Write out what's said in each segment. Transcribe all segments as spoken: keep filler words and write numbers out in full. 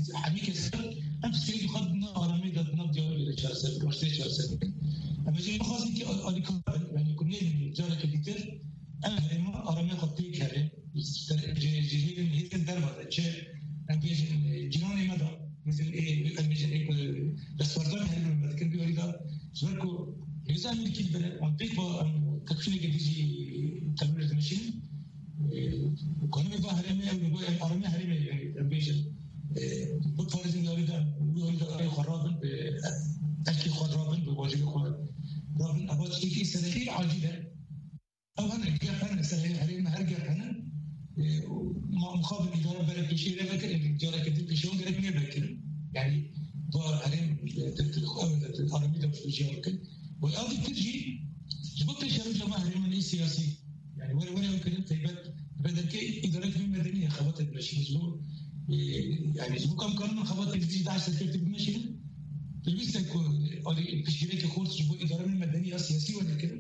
حبی کسر هم فکری خود نه آرامی داد نه دیاری ل چهار سال رشته چهار سال اما جایی خاصی که آلی کار یعنی کنی جاره که دیگر اما آرامی خود پیک کرده جهیل هیچ در وارد چه نبیج جنانی مدا مثل ای نبیج دستوردان هنوز مذکر بیاری دا زورکو یزن میکی بره آن پیک با تکفینی که دیجی تمرین دمشین کنم با هرمی او نبود آرامی هرمی نبیج بود فارزی بیاری دا بیاری دا آی خرابن به اکی خرابن به واجب خراب رابن اباد ایکی سنخی عاجله او هن جاپن سنخی هرمی هر جاپن مقابل إدارة برا كشيء لا بكر الإدارة كده كشون قريب من بكر يعني ضارين الأرامي ده في الجيل كده والأرض تجي جبت الشباب جماعة من السياسي يعني ولا ولا يمكن تيبات بدل كي إدارة مدنية خبطت بمشي جبوا يعني جبوا كم كانوا خبطت الجديد عشر سكرت بمشي تلبس لك أري كشيء كخورس جبوا إدارة مدنية سياسي ولا كده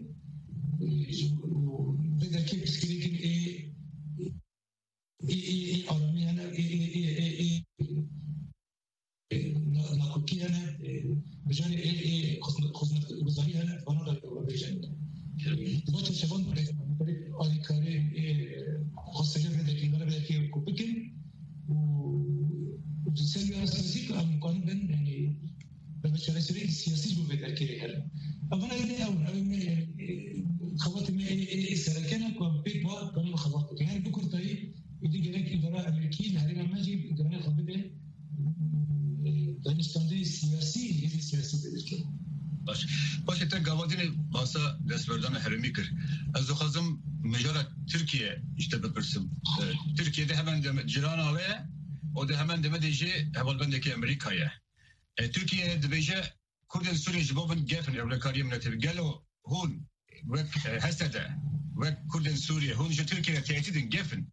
بدل كي بسكري كده إيه إيه آرامی هنر إيه ناکوکی هنر بجای إيه خدمت گزاری هنر وانا را بجن دوباره شبان برای آری کاری خواستگی بده که داره بده که کوپکن و دوسری اساسی که امکان بن یعنی به مشارکت سیاسی بود در که هر اما نه اون اون خوات می سرکنا کو پیک با کنم خوات که هر بکر تایی ایدی گرک اداره امریکی هر ماجی اداره خبده دانشگاه سیاسی یه سیاسی بده که باشه باشه تا گوادین واسه دستوردان هرمی کرد از خازم مجرد ترکیه işte بپرسم ترکیه ده hemen de ciran ale o da hemen de دیجی اول بندکی امریکایه ترکیه دبیجه کردن سوریه جوابن گفن اولکاری منتر گلو هون و هسته و کردن سوریه هون جو ترکیه تهدیدن گفن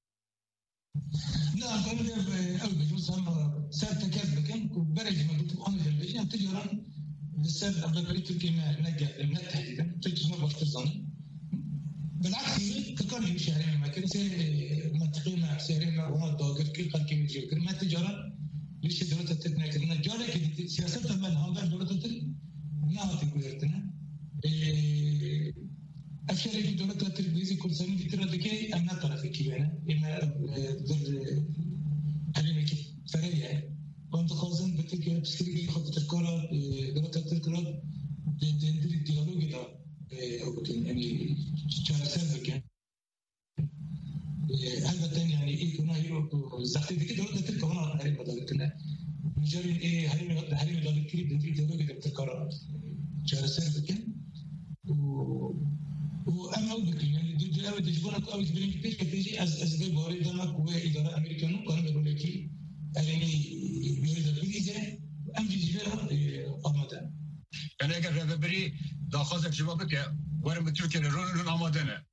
لا قالوا لي أول بجوز هم سر تكاد بكم وبرج ما قلت أنا جنبي أنا تجارا للسر قبل بريد تركيا ما نجا من التهديد تجي ما بختزان بالعكس كان يمشي علينا ما كان سير منطقي مع سيرين مع هنا داقر كل قال كيف يجي كل ما تجارا ليش دولة تتنا كنا جارة كده سياسة من هذا دولة تتنا ما تقولتنا أشياء في دولة التلفزيون كل سنة بترى ذكي أنا طرف كيانا إما در حليمة كيف فرية وأنت خازن بتركيا بسكري خد تذكرة دولة التذكرة دندر الديالوج ده أو كن يعني شارسات بكين البته يعني إيه كنا هيرو زختي ذكي دولة التذكرة أنا هري بدل كنا مجرد إيه هري هري بدل كري دندر الديالوج ده بتذكرة شارسات بكين وأنا أقول لك يعني دي أول تجربة أول تجربة بيش كتيجي أز أز ده باري دمك هو إدارة أمريكانو كانوا بيقولوا لك أليني بيريد الفيزا أم جزيرة أمادة. يعني أجر رفبري داخل جوابك ورم تركيا رون رون أمادنا.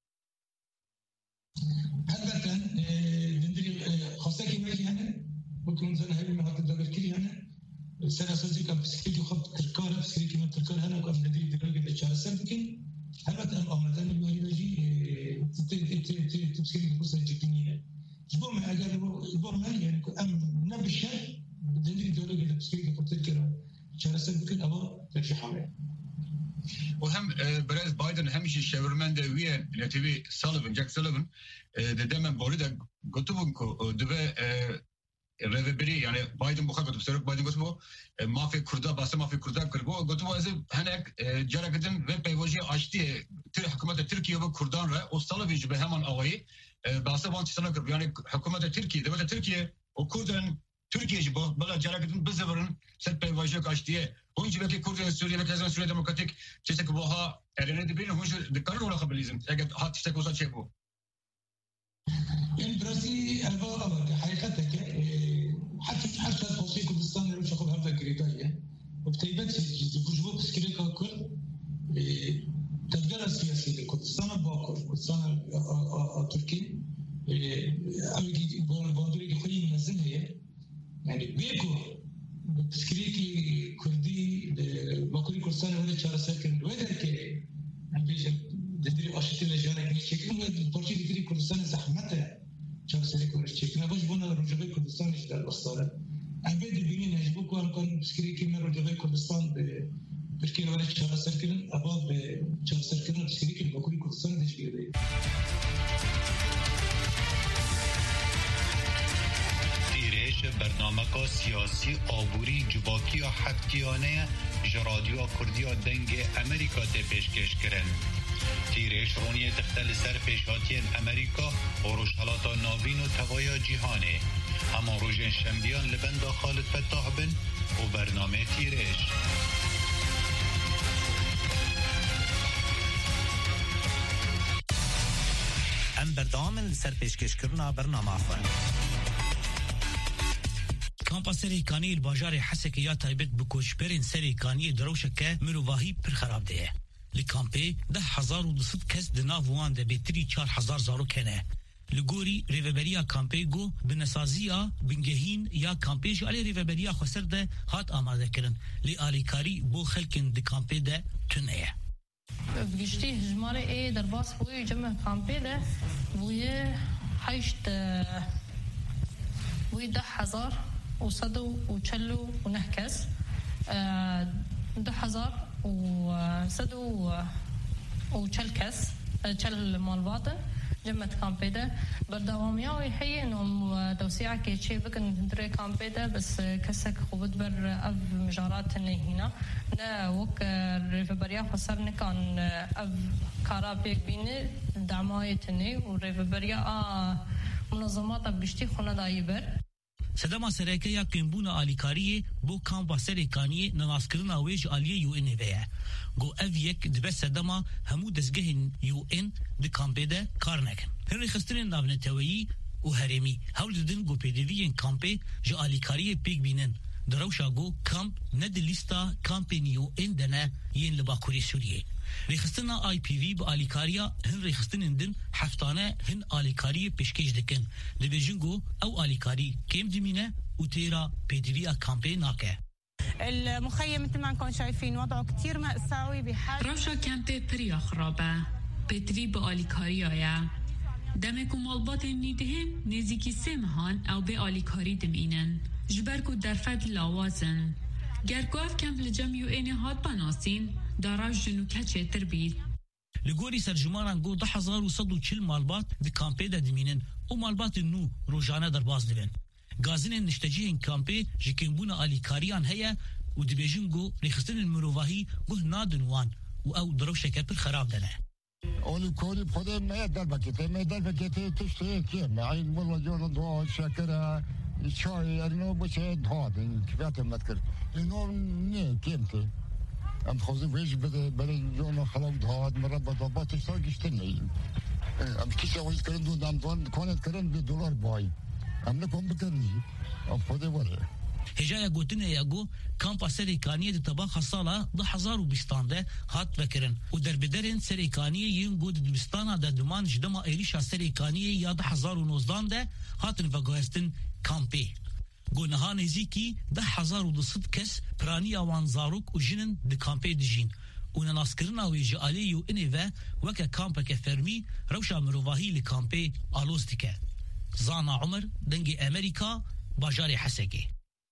هذا كان دندري خاصة كمية هنا ممكن مثلا هاي ما هتقدر كذي هنا سنة سنة كم بسكيت وخط تركارة بسكيت كم تركارة هنا كم ندري درجة الشهر سنتين هذا أمادنا اللي بيجي تبسكيت بقصة جديدة. جبوا ما أجر جبوا ما يعني أم نبشة دندري درجة تبسكيت وخط تركارة الشهر سنتين أبغى ترشح حوالي. وهم برئيس بايدن همشي شاورمان ده ويا نتيجة سالفن جاك سالفن ده دائما بورده قطبون كو دبه رفبري يعني بايدن بخاطر بسرق بايدن قطبه ما في كردا بس ما في كردا كربو قطبه إذا هناك جرى قدم ve peyvajı açtı hükümet Türkiye ve Kürdan ve o salı ve hemen avayı bahse van çizana kırp yani hükümet Türkiye devlet Türkiye o Kürdan Türkiye bu bala jara qedin bizavrin set peyvajı açtı هون جبت كردن سوريا وكذا سوريا ديمقراطيك تشتك بوها اعلان دبين هون ذكروا ولا خبليزم اجد هات تشتك وصل شيبو يعني براسي البابا حقيقتك حتى حتى توصيل كردستان اللي شغل هذا الجريدايه وبتيبت بوجبو بسكريكا كل تبدل السياسي لكردستان باكر كردستان تركي اوي باندوري خوي منزل هي يعني بيكو بسكريكي كردي باكوري كردستان ولا چهار سال وده که امبیش ددری آشتی لجانه که چکن و پارچه ددری کردستان زحمته چهار سال کردش چکن باش بنا رجوع کردستانش در بستاره عبيد بيني نجيبوا كون كون بسكري كي مرة جبل كردستان بشكل ولا شهر سكن أبغى بشهر سكن بسكري كي بقولي كردستان دش بيدي. تیرش برنامه سیاسی آبوری جواکی هفتیانه جرادیو کردیا دنگ امریکا ته پیشکش کرن. تیرش رونی تختل سر پیشهاتین امریکا و روشحالاتا ناوین و توایا جیهانه. اما روژن شنبیان لبند خالد فتاح بن و برنامه تیرش. ام بردامن سر پیشکش کرنا برنامه خواه. کامپا سریکانی الباجار حسکی یا تایبت بکوشپرین سریکانی دروشکه مروواهی پر خراب ده. لکامپی ده هزار و دوصد کس دناوان ده بیتری چار هزار زارو کنه. لگوری ریوبریا کامپی گو بنسازیا بنگهین یا کامپیش علی ریوبریا خسر ده هات آماده کرن. لی آلیکاری بو خلکن ده کامپی ده تنه. بگشتی هجمار ای در باس بوی جمع کامپی ده بوی هشت بوی ده هزار وصدوا وشلوا ونهكس ده هزار وصدوا وشلكس شل مال باطن جمت كامبيدا بردواميا ويحيي انهم توسيع كي شيء بكن دري كامبيدا بس كسك خوبت بر اف مجارات هنا نا وك ريفبريا خسرنا كان اف كارابيك بيني دعمايتني وريفبريا منظمات بشتي خونه دايبر صدما سرکه یا کمبونا آلیکاریه بو کامپا سرکانیه نناسکرنا ویج آلیه یو این ویه گو او یک دبه صدما همو دزگهن یو این ده کامپه ده کار نکن هنری خسترین نابنتویی و هرمی هول ددن گو پیدویین کامپه جا آلیکاریه پیک بینن دروشا گو کامپ ند لیستا کامپه نیو این دنه ین لباکوری سوریه ریخستنا آی پی وی با آلیکاریا هن ریخستنن دن حفتانه هن آلیکاری پیشکش دکن لبیجنگو او آلیکاری کم دمینه و تیرا پیدویا کامپی ناکه المخيم مثل ما نكون شايفين وضعه كتير مأساوي بحال روشا كامبي بريا خرابة بتوي بآليكاري آيا دمكو مالبات نيدهن نزيكي سمهان او بآليكاري دمينن جبركو درفت لاوازن گرگاف کمپ لجمعیو اینه هاد بناسین داراج جنو کچه تربید. لگوری سرجماران گو ده هزار و صد و چل مالبات دی کامپی ده دمینن و مالبات نو روزانه در باز دوین. گازین نشتجی کامپی جکمبون آلیکاریان هیا و دبیجن گو ریخستن المروواهی گو نادنوان و او دروشه کپر خراب دنه. آلیکاری خدا میدل بکیته میدل بکیته تشتی که معین والله جون دعا شکره چای اینو بچه داد این کفایت متکر اینو نه کمته ام خوزی ویش بده برای جون خلاف داد مربع باتش تا گشتنی ام کیسه ویش کردن دو دام دون کانت کردن به دلار بای ام نکن بکنی ام خود وره هجایا گوتنه یاگو کامپا سریکانیه د طباخ سالا ده هزار و بیستان ده هات وکرن و در بدرن سریکانیه ین گود دبستانا ده دمان جدما ایریشا سریکانیه یا ده هزار و نوزدان ده هاتن وگوهستن کامپی گونها نزیکی ده هزار و دوصد کس پرانی آوان زاروک و جنن ده کامپی دجین و نناسکرنا وی جعالی و اینه و وکا کامپا که فرمی روشا مروواهی لکامپی آلوز دکه زانا عمر دنگ امریکا باجار حسگی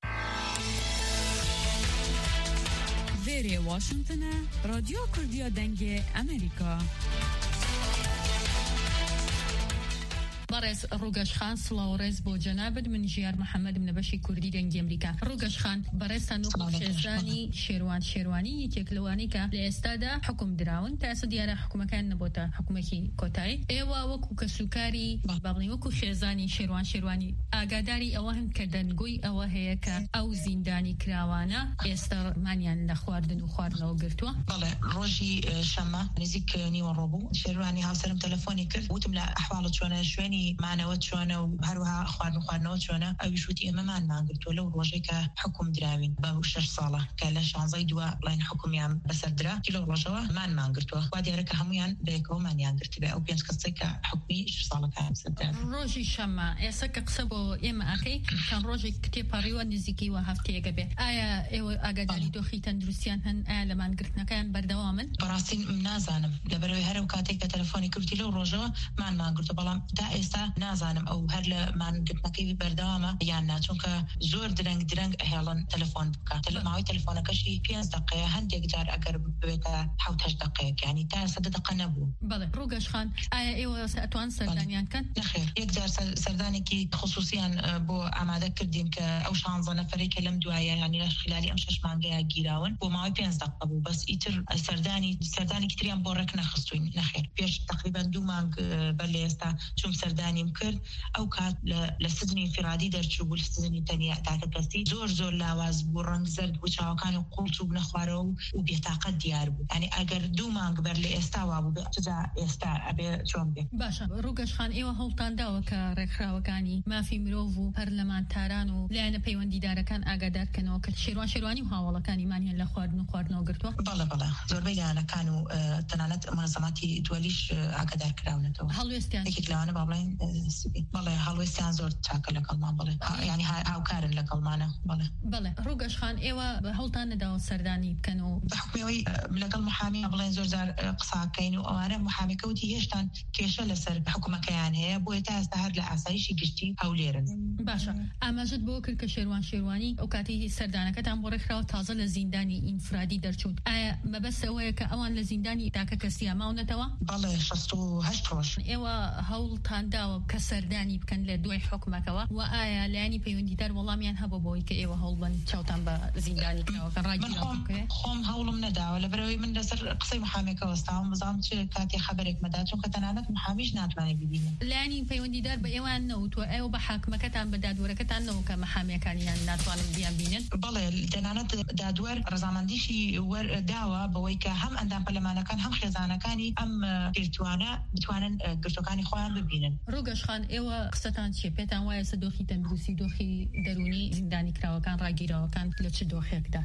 ویری واشنطن رادیو کردیا دنگ امریکا بارز روگاش خان سلاورز با جناب من جیار محمد من بشی کردی دنگ امریکا روگاش خان بارز تنوق شزانی شیروان شیروانی یکلوانی که لاستادا حکم دراون تاسو دیاره حکومه کان نبوتا حکومه کی کوتای ایوا وکو کسوکاری بابلی وکو شزانی شیروان شیروانی آگاداری اوهم کردن گوی اوه هيك او زندانی کراوانا استر مانیان لخواردن و خواردن و گرتوا بله روجی شما نزیک نیو روبو شیروانی ها سلام تلفونی کرد وتم لا احوالت شونه شويني معنا وتشونه وهروها اخوان خوارنا وتشونه او يشوتي امامان ما قلت له روجيك حكم دراوين بوشش صاله قال شان زيدوا لين حكم يام بسدرا كيلو رجوا ما ما قلت له وادي رك هميان بيكو ما نيان قلت به او بينس قصيك حكمي ش صاله كان سدرا روجي شما يسك قصبو يما اكي كان روجي كتي باريو نزيكي وهفتي غبي ايا ايو اغادالي دو خيتن دروسيان هن اعلمان قلتنا كان بردوامن براسين منازانم دبرو هرو كاتيك تليفوني قلت له رجوا ما ما قلت بلا تا ئێستا نازانم ئەو هەر لە مانگرتنەکەی بەردەوامە یان چونکە زۆر درەنگ درەنگ ئەهێڵن تەلەفۆن بکات ماوەی تەلەفۆنەکەشی پێنج دقەیە هەندێک جار ئەگەر بێتە حوت هەشت دقەیەک یعنی تا سەدە دقە نەبوو. بەڵێ ڕوگەش خان ئایا ئێوە ئەتوان سەردانیان کەن؟ نەخێر یەک جار سەردانێکی خصوصیان بۆ ئامادە کردین کە ئەو شانزە نەفەرێک کە لەم دوایە ینی لە خلالی ئەم شەش مانگەیە گیراون بۆ ماوەی پێنج دقە بوو بەس ئیتر سەردانی سەردانێکی تریان بۆ ڕێک نەخستوین نەخێر پێش تقریبا دوو مانگ بەر لە ئێستا چوم سەردانیم کرد ئەو کات لە سزنی انفرادی دەرچوو بوو سزنی تەنیا تاکە کەسی زۆر زۆر لاواز بوو ڕەنگ زەرد بوو چاوەکانی قوڵ چوو بنە خوارەوە و بێتاقەت دیار بوو ینی ئەگەر دوو مانگ بەر لە ئێستا وا بوو جا ئێستا ئەبێ چۆن بێ. باشە ڕوگەش خان ئێوە هەوڵتان داوە کە ڕێکخراوەکانی مافی مرۆڤ و پەرلەمانتاران و لایەنە پەیوەندیدارەکان ئاگادارکەنەوە کە شێروان شێروانی و هاوڵەکانی مانیان لە خواردن و خواردنەوە گرتووە؟ بەڵێ بەڵێ زۆربەی لایەنەکان و تەنانەت مەنظەماتی دووەلیش ئاگادار کراونەتەوە. هەڵوێستیان یەکێک لەوانە باڵێن بەڵێ هەڵوێستیان زۆر چاکە لەگەڵمان بڵێ ینی هاوکارن لەگەڵمانە. بەڵێ بەڵێ ڕوگەش خان ئێوە هەوڵتان نەداوە سەردانی بکەن و بەحکومەوەی لەگەڵ محامی بڵێن زۆر جار قساکەین و ئەوانە محامیکەوتی هێشتان کێشە لەسەر حکوومەکەیان هەیە بۆیە تا ئێستا هەر لە ئاسایشی گشتی هەولێرن. باشە ئاماژت بۆ کرد کە شێروان شێروانی ئەو کاتی سەردانەکەتان بۆ ڕێکخراوە تازە لە زیندانی ئینفرادی دەرچوون ئایا مەبەستەوەیە کە ئەوان لە زیندانی تاکە کەسی ماونەتەوە؟ بەڵێ شەست و هەشت ڕۆژ. ئێوە هەوڵتان داوە کە سەردانی بکەن لە دوای حکوومەکەوە و ئایا لایەنی پەیوەندیدار وەڵامیان هەبوو بۆی کە ئێوە هەوڵبن چاوتان بە زیندانی کراوەکە ڕاگیراوە؟ خۆم هەوڵم نەداوە لەبەرەوەی من لەسەر قسەی محامێکەوە وەستاوم بزانم چ کاتی خەبەرێک مەدا چونکە تەنانەت محامیش ناتوانێت ببینێت. لایەنی پەیوەندیدار بە ئێوان نەوتوە ئێوە بە حاکمەکەتان بە دادوەرەکەتان نەوە کە محامەکانیان ناتوانن بیان بینن؟ بەڵێ تەنانەت دادوەر ڕەزامەندیشی وەرداوە بەوەی کە هەم ئەندام پەرلەمانەکان هەم خێزانەکانی ئەم گرتوانە بتوانن گرتوەکانی خۆیان ببینن. ڕوگەش خان ئێوە قسەتان چیە؟ پێتان وایە سە دۆخی تەندروستی دۆخی دەرونی زیندانی کراوەکان ڕاگیراوەکان لە چ دۆخێکدا؟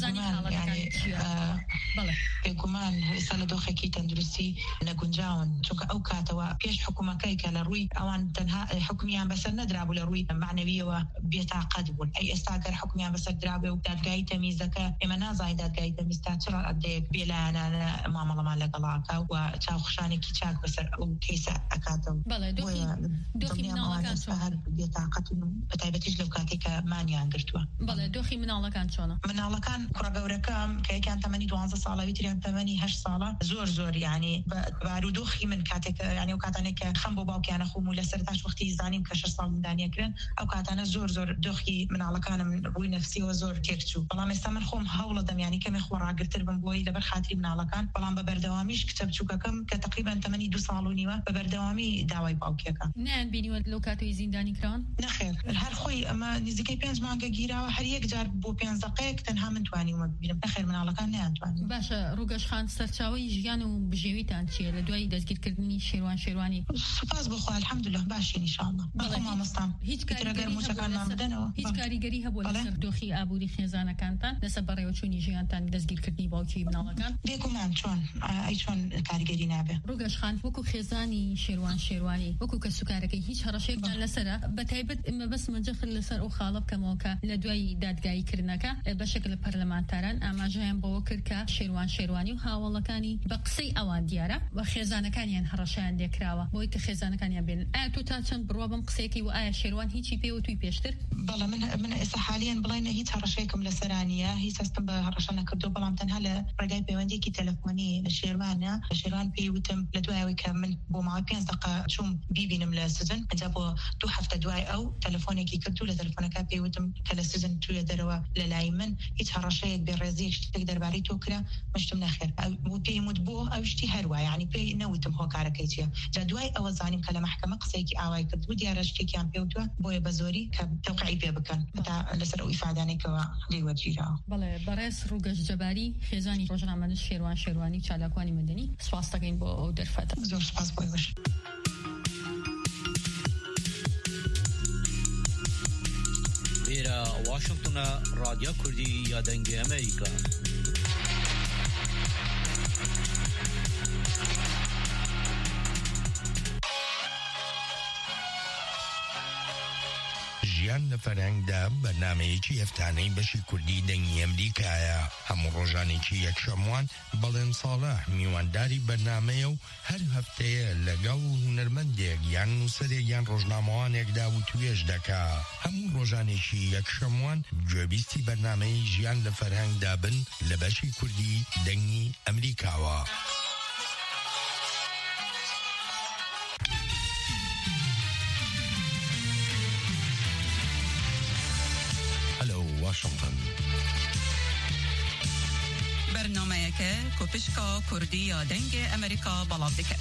بێگومان ئێستا لە دۆخێکی تەندروستی نەگونجاون چونکە ئەو کاتەوە پێش حکوومەکەی کە لە ڕووی ئەوان تەنها حکومیان بەسەر نەدرابوو لە ڕووی معنەویەوە بێتاقەت بوون ئەی ئێستا گەر حکومیان بەسەر درابێ و دادگای تەمیزەکە ئێمە نازانین دادگای تەمیز تا چ ڕادەیەک بێلایەنانە مامەڵەمان لەگەڵاکە و چاوخشانێکی چاک بەسەر ئەو کەیسە ئەکاتەوە. بەڵێ دۆخی مناڵەکان هەر بێتاقەت بەتایبەتیش لەو کاتێک کە مانیان گرتووە. بەڵێ دۆخی مناڵەکان چۆنە؟ مناڵەکان کوڕە گەورەکەم کە یەکیان تەمەنی دوانزە ساڵەوی تریان تەمەنی هەشت ساڵە زۆر زۆر یعنی بارودۆخی من کاتێک ینی ئەو کاتانێک کە خەم بۆ باوکیانە خۆم و لەسەر تاش وەختی زانیم کە شەش ساڵ مندانیەکرێن ئەو کاتانە زۆر زۆر دۆخی مناڵەکانم ڕووی نەفسیەوە زۆر تێکچوو. بەڵام ئێستا من خۆم هەوڵە دەم ینی کەمێ خۆڕاگرتر بم بۆی لەبەر خاتری مناڵەکان بەڵام بە بەردەوامیش کتە بچووکەکەم کە تقریبا تەمەنی دو ساڵ و نیوە بە بەردەوامی داوای باوکیەکە. نەیان بینیوە لەو کاتەوەی زیندانی کراون؟ نەخێر هەر خۆی ئەمە نزیکەی پێنج مانگە گیراوە هەر یەک جار بۆ پێنج دقەیەک تەنها من توانیومە ببینم. نەخێر مناڵەکان نەیانتوانین. باشە ڕوگەش خان سەرچاوەی ژیان و بژێویتان چییە لە دوای دەستگیرکردنی شێروان شێروانی؟ سوپاس بخوا الحەمدولله باشین ئینشاءالله. بەڵێ مامۆستام هیچ کاریگەری هەبوو لەسەر دۆخی ئابووری خێزانەکانتان لەسەر بەڕێوەچوونی ژیانتان دەستگیرکردنی باوکی مناڵەکان؟ بێگومان چۆن ئەی چۆن کاریگەری نابێ. ڕوگەش خان وەکو خێزانی شێروان شێروانی وەکو کە سوکارەکەی هیچ هەڕەشێکتان لەسەرە بەتایبەت مەبەستمە جەخت لەسەر ئەو خاڵە بکەمەوە کە لە دوای دادگاییکردنەکە بەشێک لە پەرلەمانتاران ئاماژەیان بەوە کرد کە شێروان شێروانی و هاوڵەکانی بە قسەی ئەوان دیارە و خێزانەکانیان هەڕەشیان دێکراوە بۆی کە خێزانەکانیان بێنن. ئایا تۆ تا چەند بڕوا بم قسەیەکی و ئایا شێروان هیچی پێوە توی پێشتر؟ بەڵێ من من ئێستا حالیان بڵێنە هیچ هەڕەشەیەکم لەسەرانیە هیچ هەستم بە هەڕەشە نەکردو بەڵام تەنها لە ڕێگای پەیوەندیەکی تەلەفۆنی شێروانە شێروان پێی وتم لە دوایەوەی کە من بۆ ماوەی پێنج دقە چوم بیبینم لە سزن ئەجا بۆ دوو هەفتە دوای ئەو تەلەفۆنێکی کردو لە تەلەفۆنەکە پێی وتم کە لە سزن توی دەرەوە لەلای من هیچ هەڕەشەیەک بێڕێزیەک شتێک دەربارەی تۆ کرا مشتم نەخێر پێی وت بۆ ئەو شتی هەروە یعنی پێی نەوتم هۆکارەکەی چیە. جا دوای ئەوە زانیم کە لە محکەمە قسەیەکی ئاوای کرد و دیارە شتێکیان پێوتوە بۆیە بە زۆری کە تەوقیعی پێ بکەن تا لەسەر ئەو ئیفادانێکەوە لێوەرگیراوە. بەڵێ بەڕێز ڕوگەش جەباری خێزانی ڕۆژنامەنووس شێروان شێروانی چالاکوانی مەدەنی سپاس دەکەین بۆ ئەو دەرفەتە. زۆر سپاس بۆی باش. لێرە واشنگتنە رادیۆ کوردی یا دەنگی ئەمریکا. ژیان لە فەرهەنگدا بەرنامەیەکی هەفتانەی بەشی کوردی دەنگی ئەمریکایە. هەموو ڕۆژانێکی یەکشەموان بەڵێن ساڵح میوانداری بەرنامەیە و هەر هەفتەیە لەگەڵ هونەرمەندێک یان نووسەرێک یان ڕۆژنامەوانێکدا و توێژ دەکا. هەموو ڕۆژانێکی یەکشەموان گوێبیستی بەرنامەی ژیان لە فەرهەنگدا بن لە بەشی کوردی دەنگی ئەمریکاوە. واشنطن برنامه که کوپشکا کردی یا دنگ امریکا بلاو دکر.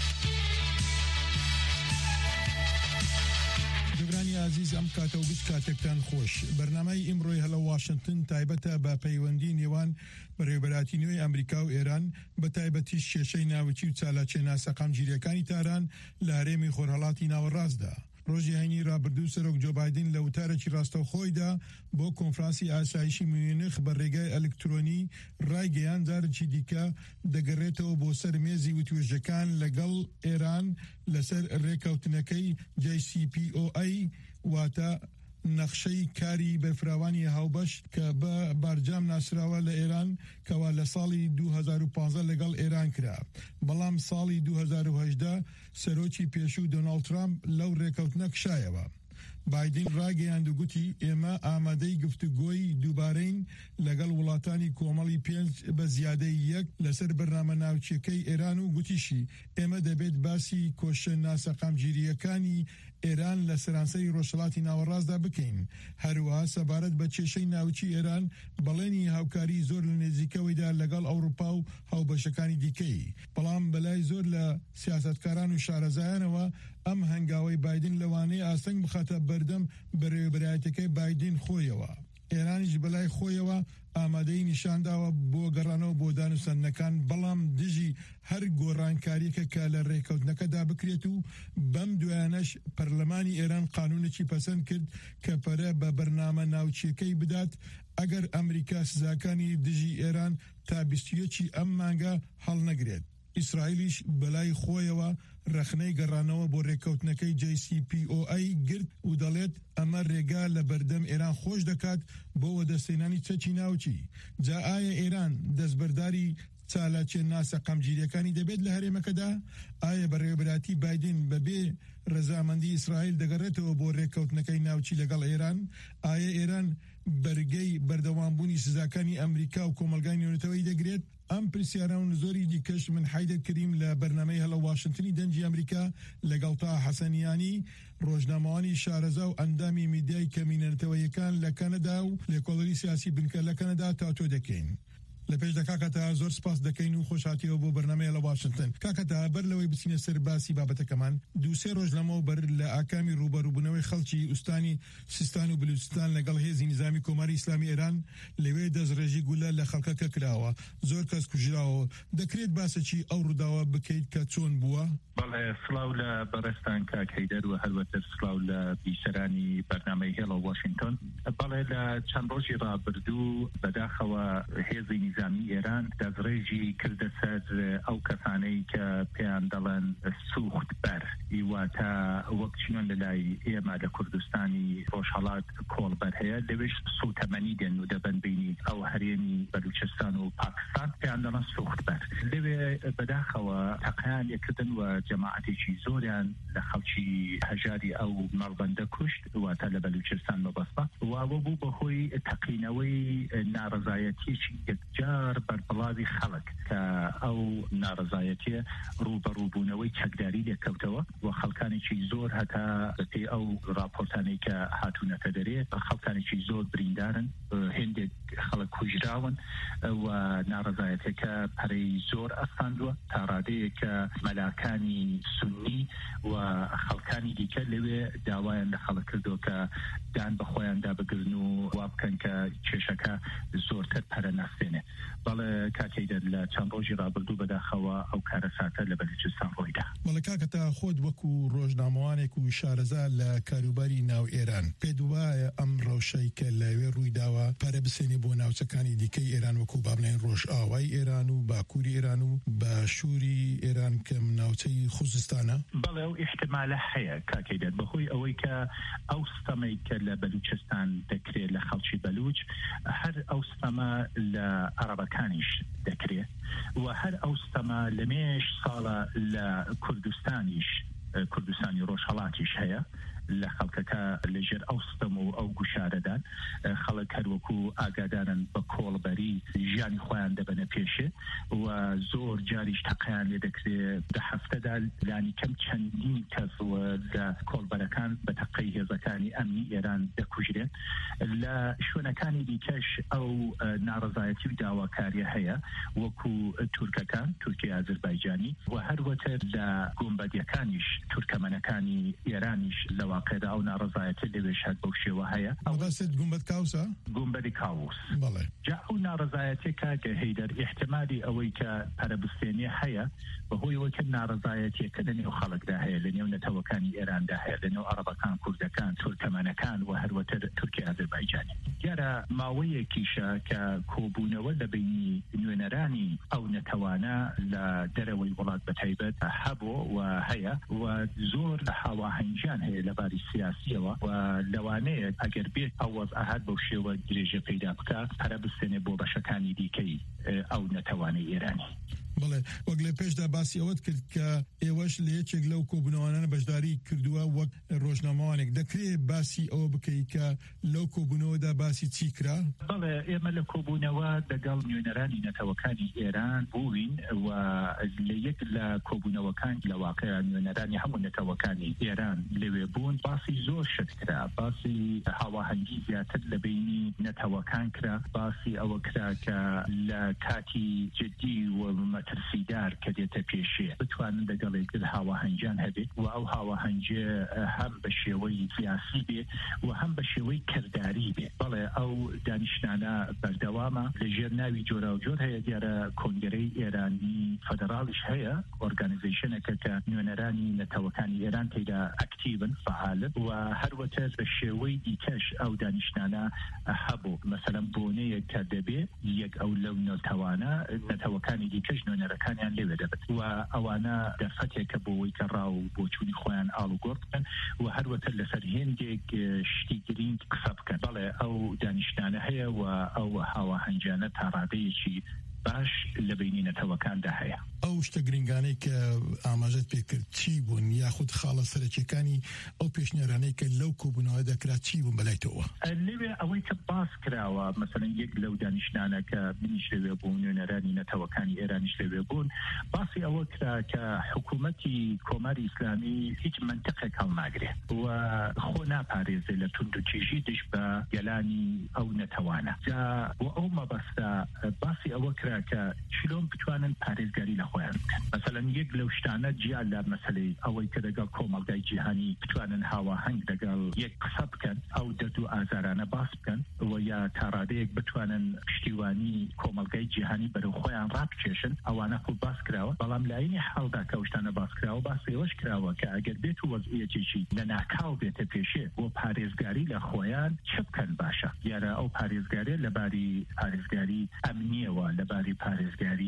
جبرانی عزیز ام کاتو گوش کاتکتان خوش. برنامه امروی هلا واشنطن تایبەتە بە پەیوەندی نێوان بەڕێوەبەراتی نوێی ئەمریکا و ئێران بە تایبەتی شێشەی ناوچی و چالاکێ ناسەقام گیریەکانی تاران لە هەرێمی خۆرهەڵاتی ناوەڕاستدا. ڕۆژی هەینی رابردوو سەرۆک جۆ بایدن لە وتارێکی ڕاستەوخۆیدا بۆ کۆنفرانسی ئاسایشی میونخ بە ڕێگای ئەلکترۆنی ڕایگەیان جارێکی دیکە دەگەڕێتەوە بۆ سەر مێزی وتوێژەکان لەگەڵ ئێران لەسەر ڕێکەوتنەکەی جی سی پی ئۆ ئەی واتە نەخشەی کاری بەرفراوانی هاوبەش کە بە بارجام ناسراوە لە ئێران کەوا لە ساڵی دوو هەزار و پانزە لەگەڵ ئێران کرا. بەڵام ساڵی دوو هەزار و هەژدە سەرۆکی پێشوو دۆناڵد ترامپ لەو ڕێکەوتنە کشایەوە. بایدن ڕاگەیاند و گوتی ئێمە ئامادەی گفتوگۆی دووبارەین لەگەڵ وڵاتانی کۆمەڵی پێنج بە زیادەی یەک لەسەر بەرنامە ناوچەکەی ئێران و گوتیشی ئێمە دەبێت باسی کۆشە ناسەقامگیریەکانی ئێران لە سەرانسەری ڕۆژهەڵاتی ناوەڕاستدا بکەین. هەروەها سەبارەت بە کێشەی ناوچی ئێران بەڵێنی هاوکاری زۆر لە نێزیکەوەیدا لەگەڵ ئەوروپا و هاوبەشەکانی دیکەی. بەڵام بەلای زۆر لە سیاسەتکاران و شارەزایانەوە ئەم هەنگاوەی بایدن لەوانەیە ئاستەنگ بخاتە بەردەم بەڕێوەبەرایەتەکەی بایدن خۆیەوە. ئێرانیش بەلای خۆیەوە ئامادەی نیشانداوە بۆ گەڕانەوە بۆ دانووسەندنەکان، بەڵام دژی هەر گۆڕانکاریەکە کە لە ڕێکەوتنەکەدا بکرێت و بەم دوایانەش پەرلەمانی ئێران قانونێکی پەسەند کرد کە پەرە بە بەرنامە ناوچیەکەی بدات ئەگەر ئەمریکا سزاکانی دژی ئێران تا بیستویەکی ئەم مانگە هەڵنەگرێت. ئیسرائیلیش بەلای خۆیەوە ڕخنەی گەڕانەوە بۆ ڕێکەوتنەکەی جی سی پی ئۆ ئەی گرت و دەڵێت ئەمە ڕێگا لە بەردەم ئێران خۆش دەکات بۆ وەدەستێنانی چەکی ناوچی. جا ئایا ئێران دەستبەرداری چالاکێ ناسەقامگیریەکانی دەبێت لە هەرێمەکەدا؟ ئایا بەڕێوەبەراتی بایدن بەبێ ڕەزامەندی ئیسرائیل دەگەڕێتەوە بۆ ڕێکەوتنەکەی ناوچی لەگەڵ ئێران؟ ئایا ئێران بەرگەی بەردەوامبوونی سزاکانی ئەمریکا و کۆمەلگای نێونەتەوەی دەگرێت؟ ئەم پرسیاران و زۆری دیکەش من حیدر کریم لە بەرنامەی هەڵە واشنتنی دەنجی ئەمریکا لەگەڵ تا حەسەنیانی ڕۆژنامەوانی شارەزا و ئەندامی میدیای کەمینەتەوەیەکان لە کەنەدا و لێکۆڵەری سیاسی بنکە لە کەنەدا تاتۆ دەکەین. لە پێش دەکاکەتە زۆر سپاس دەکەین و خۆشهاتیەوە بۆ بەرنامەیە لە واشنتن. کاکەتە بەر لەوەی بچینە سەر باسی بابەتەکەمان، دووسێ ڕۆژ لەمەوە بەر لە ئاکامی ڕوبەڕووبوونەوەی خەڵکی ئوستانی سیستان و بلوچستان لەگەڵ هێزی نظامی کۆماری ئیسلامی ئێران لەوێ دەستڕێژی گولە لە خەڵکەکە کراوە، زۆر کەس کوژراوە. دەکرێت باسەکی ئەو ڕووداوە بکەیت کە چۆن بووە؟ بەڵێ سڵاو لە بەڕێستان کاک هەیدەر و هەروەتر سڵاو لە بیسەرانی بەرنامەی هێڵە واشنتن. بەڵێ لە چەند ڕۆژی ڕابردوو بەداخەوە هێزی نظامی ئێران دەستڕێژی کردە سەر ئەو کەسانەی کە پێیان دەڵێن سوخت بەر، ئیواتە وەک چیان لەلای ئێمە لە کوردستانی ڕۆژهەڵات کۆڵبەر هەیە، لەوێش سوتەمەنی دێن و دەبەن بینی ئەو هەرێمی بەلوچستان و پاکستان پێیان دەڵێن سوخت بەر. لەوێ بەداخەوە تەقیان یەکردن و جەماعەتێکی زۆریان لە خەڵکی هەژاری ئەو مەڵبەندە کوشت، واتە لە بەلوچستان مەبەستە، واوە بوو بەهۆی تەقینەوەی ناڕەزایەتیەکی یەکجار بەربڵاوی خەڵک کە ئەو ناڕەزایەتیە ڕوبەڕووبوونەوەی چەکداری لێکەوتەوە و خەڵکانێکی زۆر هەتا بەپێی ئەو راپۆرتانەی کە هاتوونەتە دەرێ خەڵکانێکی زۆر بریندارن، هێندێک خەڵک کوژراون و ناڕەزایەتەکە پەرەی زۆر ئەستاندووە تا ڕادەیەک کە مەلاکانی سنی و خەڵکانی دیکە لەوێ داوایان لە خەڵک کردو کە دان بەخۆیاندا بگرن و وا بکەن کە کێشەکە زۆرتر پەرە نەستێنێ. بەڵێ کاکەیدە لە چەند ڕۆژی ڕابردوو بەداخەوە ئەو کارە ساتە لە بەلوچستان ڕۆیدا. بەڵێ کاکەتە خۆت وەکو ڕۆژنامەوانێک و شارەزا لە کاروباری ناو ئێران پێت وایە ئەم ڕەوشەی کە لەوێ ڕوویداوە پەرە بسێنی بۆ ناوچەکانی دیکەی ئێران وەکو بابنین ڕۆژ ئاوای ئێران و باکووری ئێران و باشووری ئێران کەم ناوچەی خوزستانە؟ بەڵێ لەو احتمالە هەیە کاکەیدەت بەخۆی ئەوەی کە ئەو ستەمەی کە لە بەلوچستان دەکرێت لە خەڵکی بەلوچ هەر ئەو ستەمە لە عەرەبەکانیش دەکرێت و هەر ئەو ستەمە لە مێش ساڵە لە کوردستانیش کوردستانی ڕۆژهەڵاتیش هەیە لە خەڵکەکە لەژێر ئەو ستەم و ئەو گوشارەدان خەڵک هەروەکو ئاگادارن بە کۆڵبەری ژیانی خۆیان دەبەنە پێشێ و زۆر جاریش تەقیان لێ دەکرێت دە هەفتەدا لانی کەم چەندین کەس لە کۆڵبەرەکان بە تەقەی هێزەکانی ئەمنی ئێران دەکوژرێن لە شوێنەکانی دیکەش ئەو ناڕەزایەتی و داواکاریە هەیە وەکو تورکەکان تورکی ئازەربایجانی و هەروەتر لە گۆمبەدیەکانیش تورکەمەنەکانی ئێرانیش لەوە واقعدا ئەو ناڕەزایەتە لەوێش هەر بەو شێوە هەیە ئەوەست گومبەت کاوسە گومبەری کاوس بەڵێ جا ئەو ناڕەزایەتێکە کە هەیدەر احتمالی ئەوەی کە پەرەبستێنی هەیە بەهۆی ئەوەی کە ناڕەزایەتێکە لەنێو خەڵکدا هەیە لەنێو نەتەوەکانی ئێراندا هەیە لەنێو عەرەبەکان کوردەکان تورکەمەنەکان و هەروەتر تورکی ئازەربایجانی دیارە ماوەیەکیشە کە کۆبوونەوە لە بینی نوێنەرانی ئەو نەتەوانە لە دەرەوەی وڵات بەتایبەت هەبوو و هەیە و زۆر هاواهەنگیان هەیە لە باری سیاسیەوە و لەوانەیە ئەگەر بێت ئەو وەزعەت بەو شێوە درێژە پەیدا بکە پەرەبستێنێ بۆ بەشەکانی دیکەی ئەو نەتەوانەی ئێرانی بڵێ وەک لە پێشدا باسی ئەوەت کرد کە ئێوەش لە یەکێک لەو کۆبوونەوانە بەشداری کردووە وەک ڕۆژنامەوانێک دەکرێت باسی ئەوە بکەیت کە لەو کۆبوونەوەدا باسی چی کرا؟ بەڵێ ئێمە لە کۆبوونەوە لەگەڵ نوێنەرانی نەتەوەکانی ئێران بووین و لە یەک لە کۆبوونەوەکان لە واقعیا نوێنەرانی هەموو نەتەوەکانی ئێران لەوێ بوون باسی زۆر شت کرا باسی هاواهەنگی زیاتر لە بینی نەتەوەکان کرا باسی ئەوە کرا کە لە کاتی جدی و ترسیدار کە دێتە پێشێ بتوانن لەگەڵێک هاواهەنگیان هەبێت و ئەو هاواهەنگێ هەم بە شێوەی سیاسی بێ و هەم بە شێوەی کردداری بێ بەڵێ ئەو دانیشتانە بەردەوامە لەژێر ناوی جۆرا و جۆر هەیە دیارە کۆنگرەی ئێرانی فەدەراڵیش هەیە ئۆرگانیزیشنێکە کە نوێنەرانی نەتەوەکانی ئێران تێدا ئەکتیڤن فعالن و هەروەتر بە شێوەی دیکەش ئەو دانیشتانە هەبوو مەسەلەن بۆنەیەک کە دەبێ یەک ئەو لەو نەتەوانە نەتەوەکانی دیکەش نوێنەرەکانیان لێوێ دەبێت و ئەوانە دەرفەتێکە بۆەوەی کە ڕاو بۆچوونی خۆیان ئاڵوگۆڕ بکەن و هەروەتر لەسەر هێندێک شتی گرنگ قسە بکەن بەڵێ ئەو دانیشتانە هەیە و ئەو هاواهەنگیانە تا ڕادەیەکی باش لە بینی نەتەوەکاندا هەیە ئەو شتە گرنگانەی کە ئاماژەت پێکرد چی بوون یاخود خاڵە سەرەکیەکانی ئەو پێشنیارانەی کە لەو کۆبوونەوە دەکرا چی بوون بەلایتەوە لەوێ ئەوەی کە باس کراوە مەسەلەن یەک لەو دانیشتانە کە منیش لەوێ بوون نوێنەرانی نەتەوەکانی ئێرانیش لەوێ بوون باسی ئەوە کرا کە حکوومەتی کۆماری ئیسلامی هیچ منطقێک هەڵناگرێت و خۆ ناپارێزێ لە تونند و تیژی دش بە گەلانی ئەو نەتەوانە جا بۆ ئەو مەبەستە باسی ئەوە کرا کە چلۆن بتوانن پارێزگاری لە خۆیان بکەن مەسەلەن یەک لەو شتانە جیان لە مەسەلەی ئەوەی کە لەگەڵ کۆمەڵگای جیهانی بتوانن هاواهەنگ لەگەڵ یەک قسە بکەن ئەو دەرد و ئازارانە باس بکەن و یا تا ڕادەیەک بتوانن پشتیوانی کۆمەڵگای جیهانی بەرەو خۆیان ڕابکێشن ئەوانە خوب باس کراوە بەڵام لایینی حاڵدا کە ئەو شتانە باس کراوە باسی ئەوەش کراوە کە ئەگەر بێت و وەزعیەتێکی لە ناکاو بێتە پێشێ بۆ پارێزگاری لە خۆیان چ بکەن باشە دیارە ئەو پارێزگاری لەباری پارێزگاری ئەمنیەوە لەباری پارێزگاری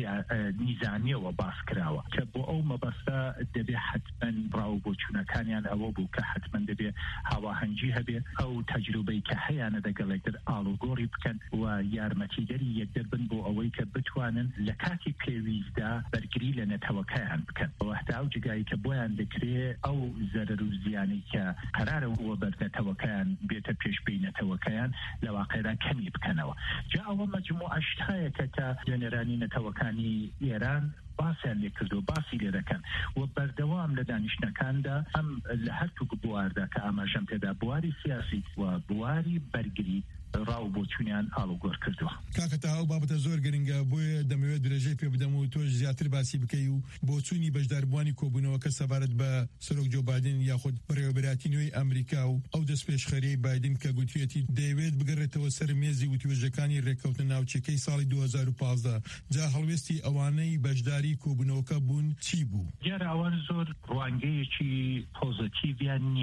نیزانیەوە باس کراوە کە بۆ ئەو مەبەستە دەبێ حتمەن ڕاو بۆچوونەکانیان ئەوە بوو کە حتمەن دەبێ هاواهەنگی هەبێ ئەو تەجروبەی کە هەیەە دەگەڵێکتر ئاڵوگۆڕی بکەن و یارمەتیدەری یەکدەر بن بۆ ئەوەی کە بتوانن لە کاتی پێویستدا بەرگری لە نەتەوەکەیان بکەن وەهتا ئەو جگایی کە بۆیان دەکرێت ئەو زەرەر و زیانی کە قەرارە وە بەر نەتەوەکەیان بێتە پێشبەی نەتەوەکەیان لە واقعدا کەمی بکەنەوە جا ئەوە مەجموعە شتایەکە کە نوێنەرانی نەتەوەکانی ئێران باسییان لێ کردو باسی لێ دەکەن و بەردەوام لە دانیشتەکاندا ئەم لە هەرتوک بواردا کە ئاماژەم پێدا بواری سیاسی و بواری بەرگری ڕاو بۆچوونیان ئاڵوگۆڕ کردووە کاکەتا ئەو بابەتە زۆر گرنگە بۆیە دەمەوێت درێژەی پێ بدەم و تۆش زیاتر باسی بکەی و بۆچوونی بەشداربووانی کۆبوونەوەکە سەبارەت بە سەرۆک جۆ بایدن یاخود بەڕێوەبەراتی نوێی ئەمریکا و ئەو دەست پێشخەریەی بایدن کە گوتوێتی دەیەوێت بگەڕێتەوە سەر مێزی وتوێژەکانی ڕێککەوتنە ناوچەکەی ساڵی دوو هەزار و پانزدە جا هەڵوێستی ئەوانەی بەشداری کۆبوونەوەکە بوون چی بوو؟ دیارە ئەوان زۆر ڕوانگەیەکی پۆزیتیڤیان نییە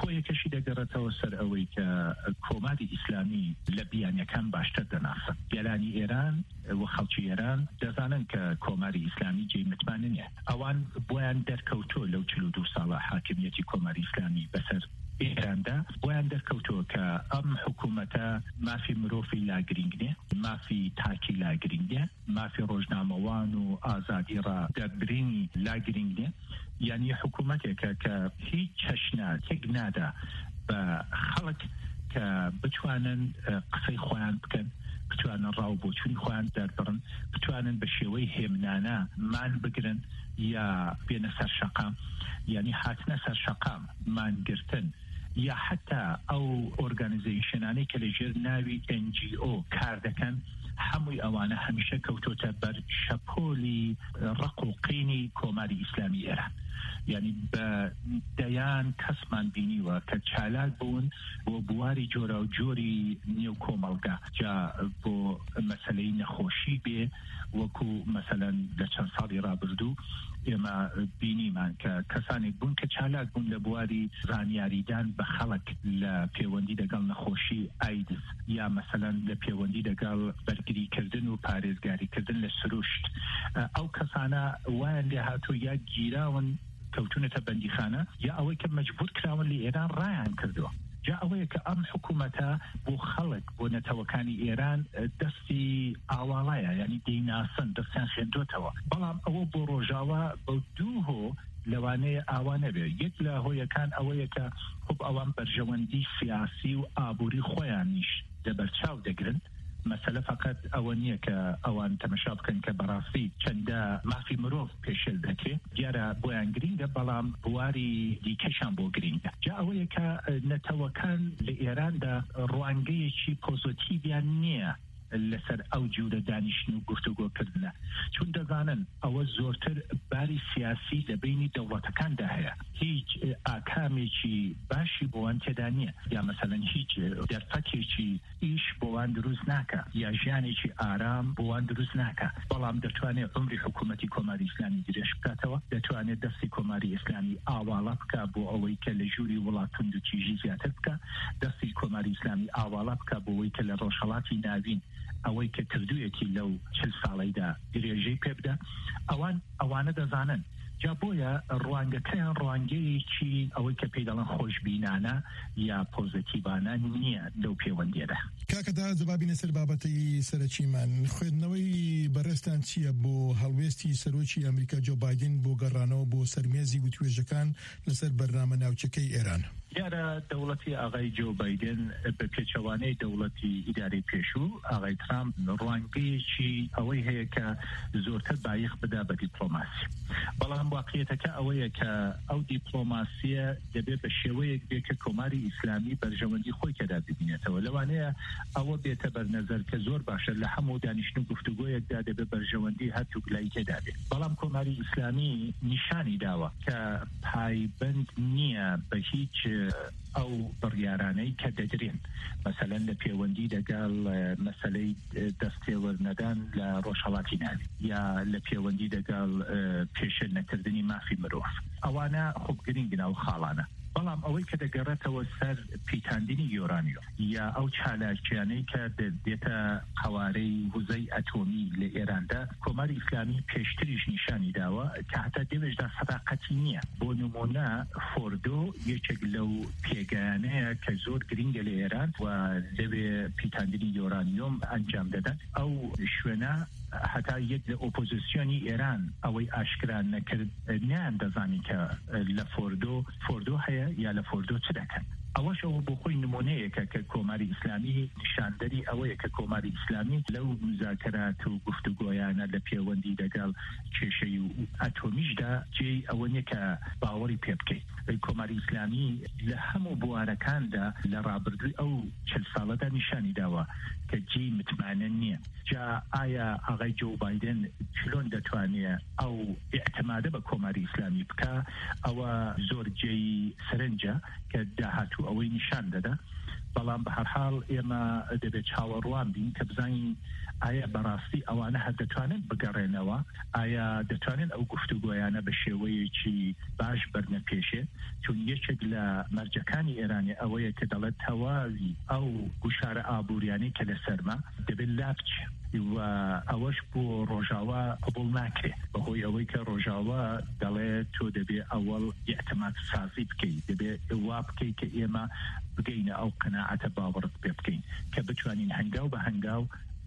خۆیەکەشی دەگەڕێتەوە سەر ئەوەی کە کۆماری ئیسلامی لە بیانیەکان باشتر دەناسن. گەلانی ئێران و خەڵکی ئێران دەزانن کە کۆماری ئیسلامی جێی متمانە نیە. ئەوان بۆیان دەرکەوتۆ لەو چل و دو ساڵە حاکمیەتی کۆماری ئیسلامی بەسەر ئێراندا بۆیان دەرکەوتەوە کە ئەم حکوومەتە مافی مرۆڤی لاگرنگ نیە، مافی تاکی لاگرنگ نیە، مافی ڕۆژنامەوان و ئازادی ڕادەربرینی لاگرنگ نیە. یعنی حکوومەتێکە کە هیچ چەشنە تێک نادا بە خەڵک کە بتوانن قسەی خۆیان بکەن، بتوانن ڕاو بۆچوونی خۆیان دەربڕن، بتوانن بە شێوەی هێمنانە مان بگرن یا بێنە سەر شەقام، یعنی هاتنە سەر شەقام، مانگرتن، یا حتا ئەو ئۆرگانیزیشنانەی کە لەژێر ناوی ئەن جی ئۆ کار دەکەن، هەمووی ئەوانە هەمیشە کەوتۆتە بەر شەپۆلی ڕق و قینی کۆماری ئیسلامی ئێران. یعنی بە دەیان کەسمان بینیوە کە چالاک بوون بۆ بواری جۆرە و جۆری نێو کۆمەڵگا، جا بۆ مەسەلەی نەخۆشی بێ، وەکو مەسەلەن لە چەند ساڵی ڕابردوو ئێمە بینیمان کە کەسانێک بوون کە چالاک بوون لە بواری زانیاریدان بە خەڵک لە پەیوەندی لەگەڵ نەخۆشی ئایدس، یا مەسەلەن لە پەیوەندی لەگەڵ بەرگریکردن و پارێزگاریکردن لە سروشت. ئەو کەسانە وایان لێ هاتوو یا گیراون کەوتونەتە بەندیخانە، یا ئەوەی کە مەجبور کراون لە ئێران ڕایان کردووە. جا ئەوەیە کە ئەم حکوومەتە بۆ خەڵک بۆ نەتەوەکانی ئێران دەستی ئاواڵایە، یعنی دەیناسن، دەستیان خێندۆتەوە. بەڵام ئەوە بۆ ڕۆژاوە بە دوو هۆ لەوانەیە ئاوانە بێ. یەک لە هۆیەکان ئەوەیە کە خۆب ئەوان بەرژەوەندی سیاسی و ئابووری خۆیان نیش دەبەرچاو دەگرن. مەسەلە فقط ئەوە نییە کە ئەوان تەمەشا بکەن کە بەڕاستی چەندە مافی مرۆڤ پێشێل دەکرێت، دیارە بۆیان گرینگە، بەڵام بواری دیکەشان بۆ گرینگە. جا ئەوەیە کە نەتەوەکان لە ئێراندا ڕوانگەیەکی پۆزۆتیڤیان نییە لەسەر ئەو جوورە دانیشتن و گفتوگۆکردنە، چون دەزانن ئەوە زۆرتر باری سیاسی لە بینی دەوڵەتەکاندا هەیە. هیچ ئاکامێکی باشی بۆوان تێدا نییە، یا مەسەلەن هیچ دەرفەتێکی ئیش بۆوان دروست ناکە، یا ژیانێکی ئارام بۆوان دروست ناکە. بەڵام دەتوانێت عمری حکوومەتی کۆماری ئیسلامی درێژ بکاتەوە، دەتوانێت دەستی کۆماری ئیسلامی ئاواڵە بکە بۆ ئەوەی کە لە ژووری وڵات تند و تیژی زیاتر بکە، دەستی کۆماری ئیسلامی ئاواڵە بکە بۆ ئەوەی کە لە ڕۆژهەڵاتی ناوین ئەوەی کە کردوویەتی لەو چل ساڵەیدا درێژەی پێبدا. ئەوان ئەوانە دەزانن. جا بۆیە ڕوانگەکەیان ڕوانگەیەکی ئەوەی کە پێی دەڵێن خۆشبینانە یا پۆزتیڤانە نییە لەو پەیوەندیەدا. کاکەدا جوابینە سەر بابەتەی سەرەکیمان، خوێندنەوەی بەڕێستان چییە بۆ هەڵوێستی سەرۆکی ئەمریکا جۆ بایدن بۆ گەڕانەوە بۆ سەرمێزی وتوێژەکان لەسەر بەرنامە ناوچەکەی ئێران؟ دیارە دەوڵەتی ئاغای جۆ بایدن بە پێچەوانەی دەوڵەتی ئیدارەی پێشوو ئاغای ترامپ ڕوانگەیەکی ئەوەی هەیە کە زۆرتر بایخ بدا بە دیپلۆماسی. بەڵام واقعیەتەکە ئەوەیە کە ئەو دیپلۆماسیە دەبێت بە شێوەیەک بێت کە کۆماری ئیسلامی بەرژەوەندی خۆی تێدا ببینێتەوە. لەوانەیە ئەوە بێتە بەرنەزەر کە زۆر باشە لە هەموو دانیشتن و گفتوگۆیەکدا دەبێت بەرژەوەندی هەرچوو گلای تێدا بێت. بەڵام کۆماری ئیسلامی نیشانی داوە کە پایبند نییە بە هیچ ئەو بڕیارانەی کە دەدرێن، مەسەلەن لە پەیوەندی لەگەڵ مەسەلەی دەستێوەرنەدان لە ڕۆژهەڵاتی ناوی، یا لە پەیوەندی لەگەڵ پێشێل نەکردنی مافی مرۆڤ. ئەوانە خۆب گرنگن و خاڵانە. بەڵام ئەوەی کە دەگەڕێتەوە سەر پیتاندنی یۆرانیۆم یا ئەو چالاکیانەی کە دێتە قوارەی وزەی ئەتۆمی لە ئێراندا، کۆماری ئیسلامی پێشتریش نیشانی داوە کە هەتا دێوێژدا سەداقەتی نییە. بۆ نمونە فۆردۆ یەکێک لەو پێگەیانەیە کە زۆر گرنگە لە ئێران و لەوێ پیتاندنی یۆرانیۆم ئەنجام دەدەن. ئەو شوێنە هەتا یەک لە ئۆپۆزیسیۆنی ئێران ئەوەی ئاشکران نەکرد، نیان دەزانی کە لە فۆردۆ فۆردۆ هەیە یا لە فۆردۆ چ دەکەن. ئەوەش ئەوە بۆ خۆی نمونەیەکە کە کۆماری ئیسلامی نیشاندەری ئەوەیە کە کۆماری ئیسلامی لەو مزاکرات و گفتوگۆیانە لە پەیوەندی لەگەڵ کێشەی و ئەتۆمیشدا جێی ئەوە نیە کە باوەڕی پێ بکەیت. کۆماری ئیسلامی لە هەموو بوارەکاندا لە ڕابردووی ئەو چل ساڵەدا نیشانی داوە کە جێی متمانە نییە. جا ئایا ئاغای جۆ بایدن چلۆن دەتوانێت ئەو ئێعتمادە بە کۆماری ئیسلامی بکە؟ ئەوە زۆر جێی سەرنجە کە داهاتوو ئەوەی نیشان دەدا. بەڵام بە هەر حاڵ ئێمە دەبێت چاوەڕوان بین کە بزانین ئایا بەڕاستی ئەوانە هەر دەتوانن بگەڕێنەوە، ئایا دەتوانن ئەو گفتوگۆیانە بە شێوەیەکی باش بەرنە پێشێ، چون یەکێک لە مەرجەکانی ئێرانی ئەوەیە کە دەڵێت تەواوی ئەو گوشارە ئابووریانی کە لەسەرما دەبێت لابچ و ئەوەش بۆ ڕۆژاوا قبول ناکرێت بەهۆی ئەوەی کە ڕۆژاوا دەڵێت تۆ دەبێت ئەوەڵ ئێعتماد سازی بکەیت، دەبێت وا بکەیت کە ئێمە بگەینە ئەو قەناعەتە باوەڕت پێ بکەین کە بتوانین هەنگاو بە هەنگاو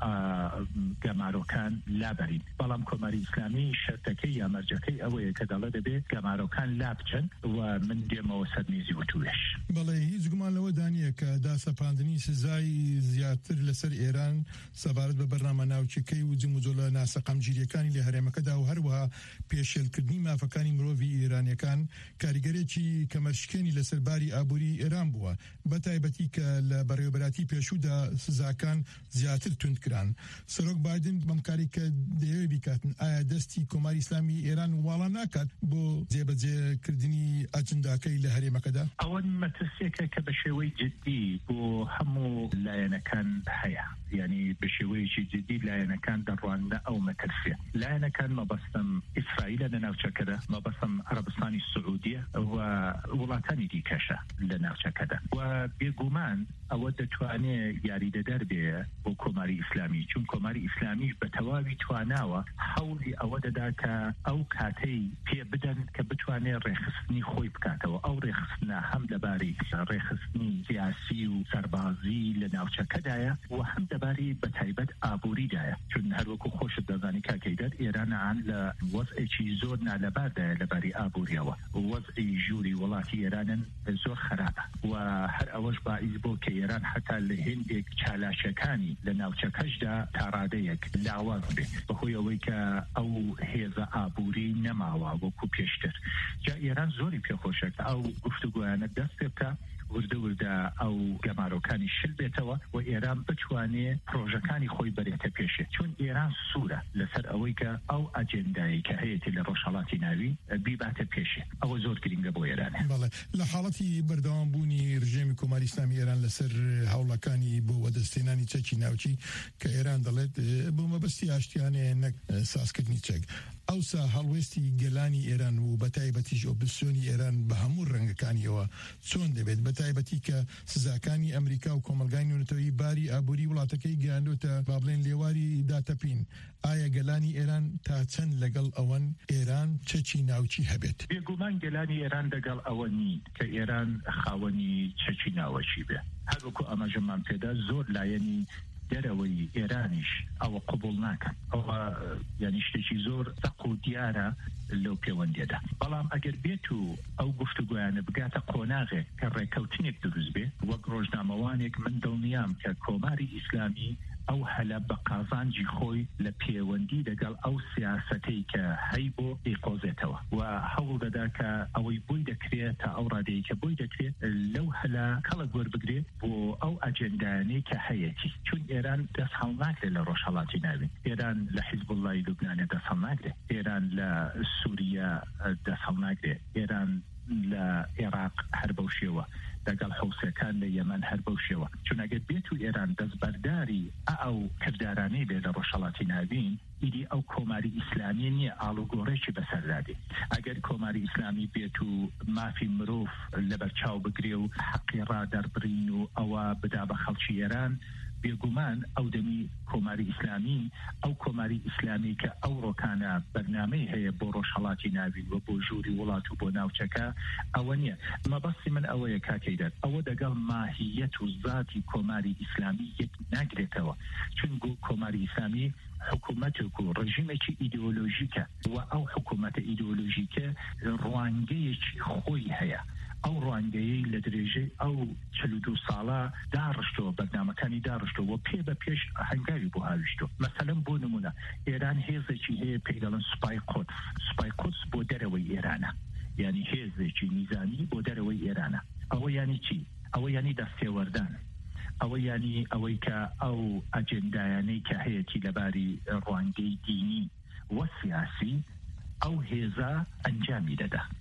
گەمارۆکان لابەرین. بەڵام کۆماری ئیسلامی شەرتەکەی یا مەرجەکەی ئەوەیە کە دەڵێ دەبێت گەمارۆکان لابچن و من دێمەوە سەر میزی وتوێش. بەڵێ هیچ گومان لەوە دانیە کە داسەپاندنی سزای زیاتر لەسەر ئێران سەبارەت بە بەرنامە ناوچەکەی و جموجۆلە ناسەقەمگیریەکانی لە هەرێمەکەدا و هەروەها پێشێلکردنی مافەکانی مرۆڤی ئێرانیەکان کاریگەرێکی کەمەشکێنی لەسەرباری ئابووری ئێران بووە، بە تایبەتی کە لە بەڕێوەبەراتی پێشوودا سزاکان زیاتر توندکران. سەرۆک بایدن بەمکاری کە دەیەوێ بیکاتن ئایا دەستی کۆماری ئیسلامی ئێران واڵا ناکات بۆ جێبەجێکردنی ئەجنداکەی لە هەرێمەکەدا؟ ئەوە مەترسێکە کە بە شێوەی جدی بۆ هەموو لایەنەکان هەیە، یعنی بە شێوەیەکی جدی لایەنەکان دەڕوانە ئەو مەترسێ. لایەنەکان مەبەستم ئیسرائیلە لە ناوچەکەدا، مەبەستم عەرەبستانی سعودیە و وڵاتانی دیکەشە لە ناوچەکەدا و بێگومان ئەوە دەتوانێت یاریدەدەر بێ بۆ کۆماری ئیسلامی، چون کۆماری ئیسلامیش بە تەواوی تواناوە هەوڵی ئەوە دەدا کە ئەو کاتەی پێ بدەن کە بتوانێت ڕێخستنی خۆی بکاتەوە. ئەو ڕێخستنە هەم لەبارەی ڕێخستنی سیاسی و سەربازی لە ناوچەکەدایە و هەم دەباری بە تایبەت ئابووریدایە، چون هەروەکو خۆشت دەزانی کاکەیدەر ئێرانان لە وەزعێکی زۆر نالەباردایە لەباری ئابووریەوە، وەزعی ژووری وڵاتی ئێرانن زۆر خراپە و هەر ئەوەش باعث بۆ کە ئێران حتا لە هێندێک چالاشەکانی لە ناوچەکەشدا تا ڕادەیەک لاواز بێت بەهۆی ئەوەی کە ئەو هێزە ئابووری نەماوە وەکو پێشتر. جا ئێران زۆری پێخۆشە کە ئەو گفتوگویانە دەست پێ بکە وردە وردە ئەو گەمارۆکانی شل بێتەوە و ئێران بتوانێت پرۆژەکانی خۆی بەرێتە پێشێت، چون ئێران سوورە لەسەر ئەوەی کە ئەو ئەجێندایی کە هەیەی لە ڕۆژهەڵاتی ناوی بیباتە پێشێت. ئەوە زۆر گرنگە بۆ ئێرانە. بەڵێ لە حاڵەتی بەردەوامبوونی ڕژێمی کۆماری ئیسلامی ئێران لەسەر هەوڵەکانی بۆ وەدەستێنانی چەکی ناوچی کە ئێران دەڵێت بۆ مەبەستی ئاشتیانەیە نەک سازکردنی چەک، ئەوسا هەڵوێستی گەلانی ئێران و بەتایبەتیش ئۆپۆزیسیۆنی ئێران بە هەموو ڕەنگەکانیەوە چۆن دەبێت، بەتایبەتی کە سزاکانی ئەمریکا و کۆمەلگای نوێنەتەوەی باری ئابووری وڵاتەکەی گەیاندۆتە با بڵێن لێواری داتەپین. ئایا گەلانی ئێران تا چەند لەگەڵ ئەوەن ئێران چەکی ناوچی هەبێت؟ بێگومان گەلانی ئێران لەگەڵ ئەوە نین کە ئێران خاوەنی چەکی ناوەچی بێ. هەروەکو ئەمەژەمان پێدا زۆر لایەنی دەرەوەی ئێرانیش ئەوە قبول ناکەن، ئەوە یعنی شتێکی زۆر سەق و دیارە لەو پەیوەندیەدا. بەڵام ئەگەر بێت و ئەو گفتوگویانە بگاتە قۆناغێک کە ڕێکەوتنێک دروست بێ وەک ڕۆژنامەوانێک، من دڵنیام کە کۆماری ئیسلامی ئەو هەلە بە قازانجی خۆی لە پەیوەندی لەگەڵ ئەو سیاسەتەی کە هەی بۆ ئیقۆزێتەوە و هەوڵ دەدا کە ئەوەی بۆی دەکرێت تا ئەو ڕادەیە کە بۆی دەکرێت لەو هەلە کەڵک وەربگرێت بۆ ئەو ئەجێندایانەی کە هەیەی، چون ئێران دەست هەڵ ناکرێت لە ڕۆژهەڵاتی ناوین، ئێران لە حیزب اللهی لوبنانە دەست هەڵ ناکرێت، ئێران لە سووریا دەست هەڵ ناکرێت، ئێران لە عێراق هەر بەو شێوە، لەگەڵ حوسەکان لە یەمەن هەر بەو شێوە. چون ئەگەر بێت و ئێران دەستبەرداری ئەو کردارانەی بێ لە ڕۆژهەڵاتی ناوین، ئیدی ئەو کۆماری ئیسلامی نییە ئاڵوگۆڕێکی بەسەردادێ. ئەگەر کۆماری ئیسلامی بێت و مافی مرۆڤ لەبەرچاو بگرێ و حەقی ڕادەربڕین و ئەوە بدا بە خەڵکی ئێران، بێگومان ئەو دەمی کۆماری ئیسلامی ئەو کۆماری ئیسلامی کە ئەو ڕۆکانە بەرنامەی هەیە بۆ ڕۆژهەڵاتی ناوین و بۆ ژووری وڵات و بۆ ناوچەکە ئەوە نییە. مەبەستی من ئەوەیە کاکەیدەر ئەوە دەگەڵ ماهیەت و ذاتی کۆماری ئیسلامی یەک ناگرێتەوە، چونکە کۆماری ئیسلامی حکوومەتێک و ڕژیمێکی ئیدئۆلۆژیکە و ئەو حکوومەتە ئیدئۆلۆژیکە ڕوانگەیەکی خۆی هەیە. ئەو ڕوانگەیەی لە درێژەی ئەو چل و دوو ساڵە داڕشتەوە، بەرنامەکانی داڕشتەوە پێ بە پێش هەنگاوی بۆ هاویشتۆ. مەسەلەن بۆ نمونە ئێران هێزێکی هەیە پێی دەڵێن سوپای قودس. سوپای قودس بۆ دەرەوەی ئێرانە، یعنی هێزێکی نیزامی بۆ دەرەوەی ئێرانە. ئەوە یعنی چی؟ ئەوە یعنی دەستێوەردان، ئەوە یعنی ئەوەی کە ئەو ئەجێندایانەی کە هەیەی لەباری ڕوانگەی دینی وە سیاسی ئەو هێزە ئەنجامی دەدا.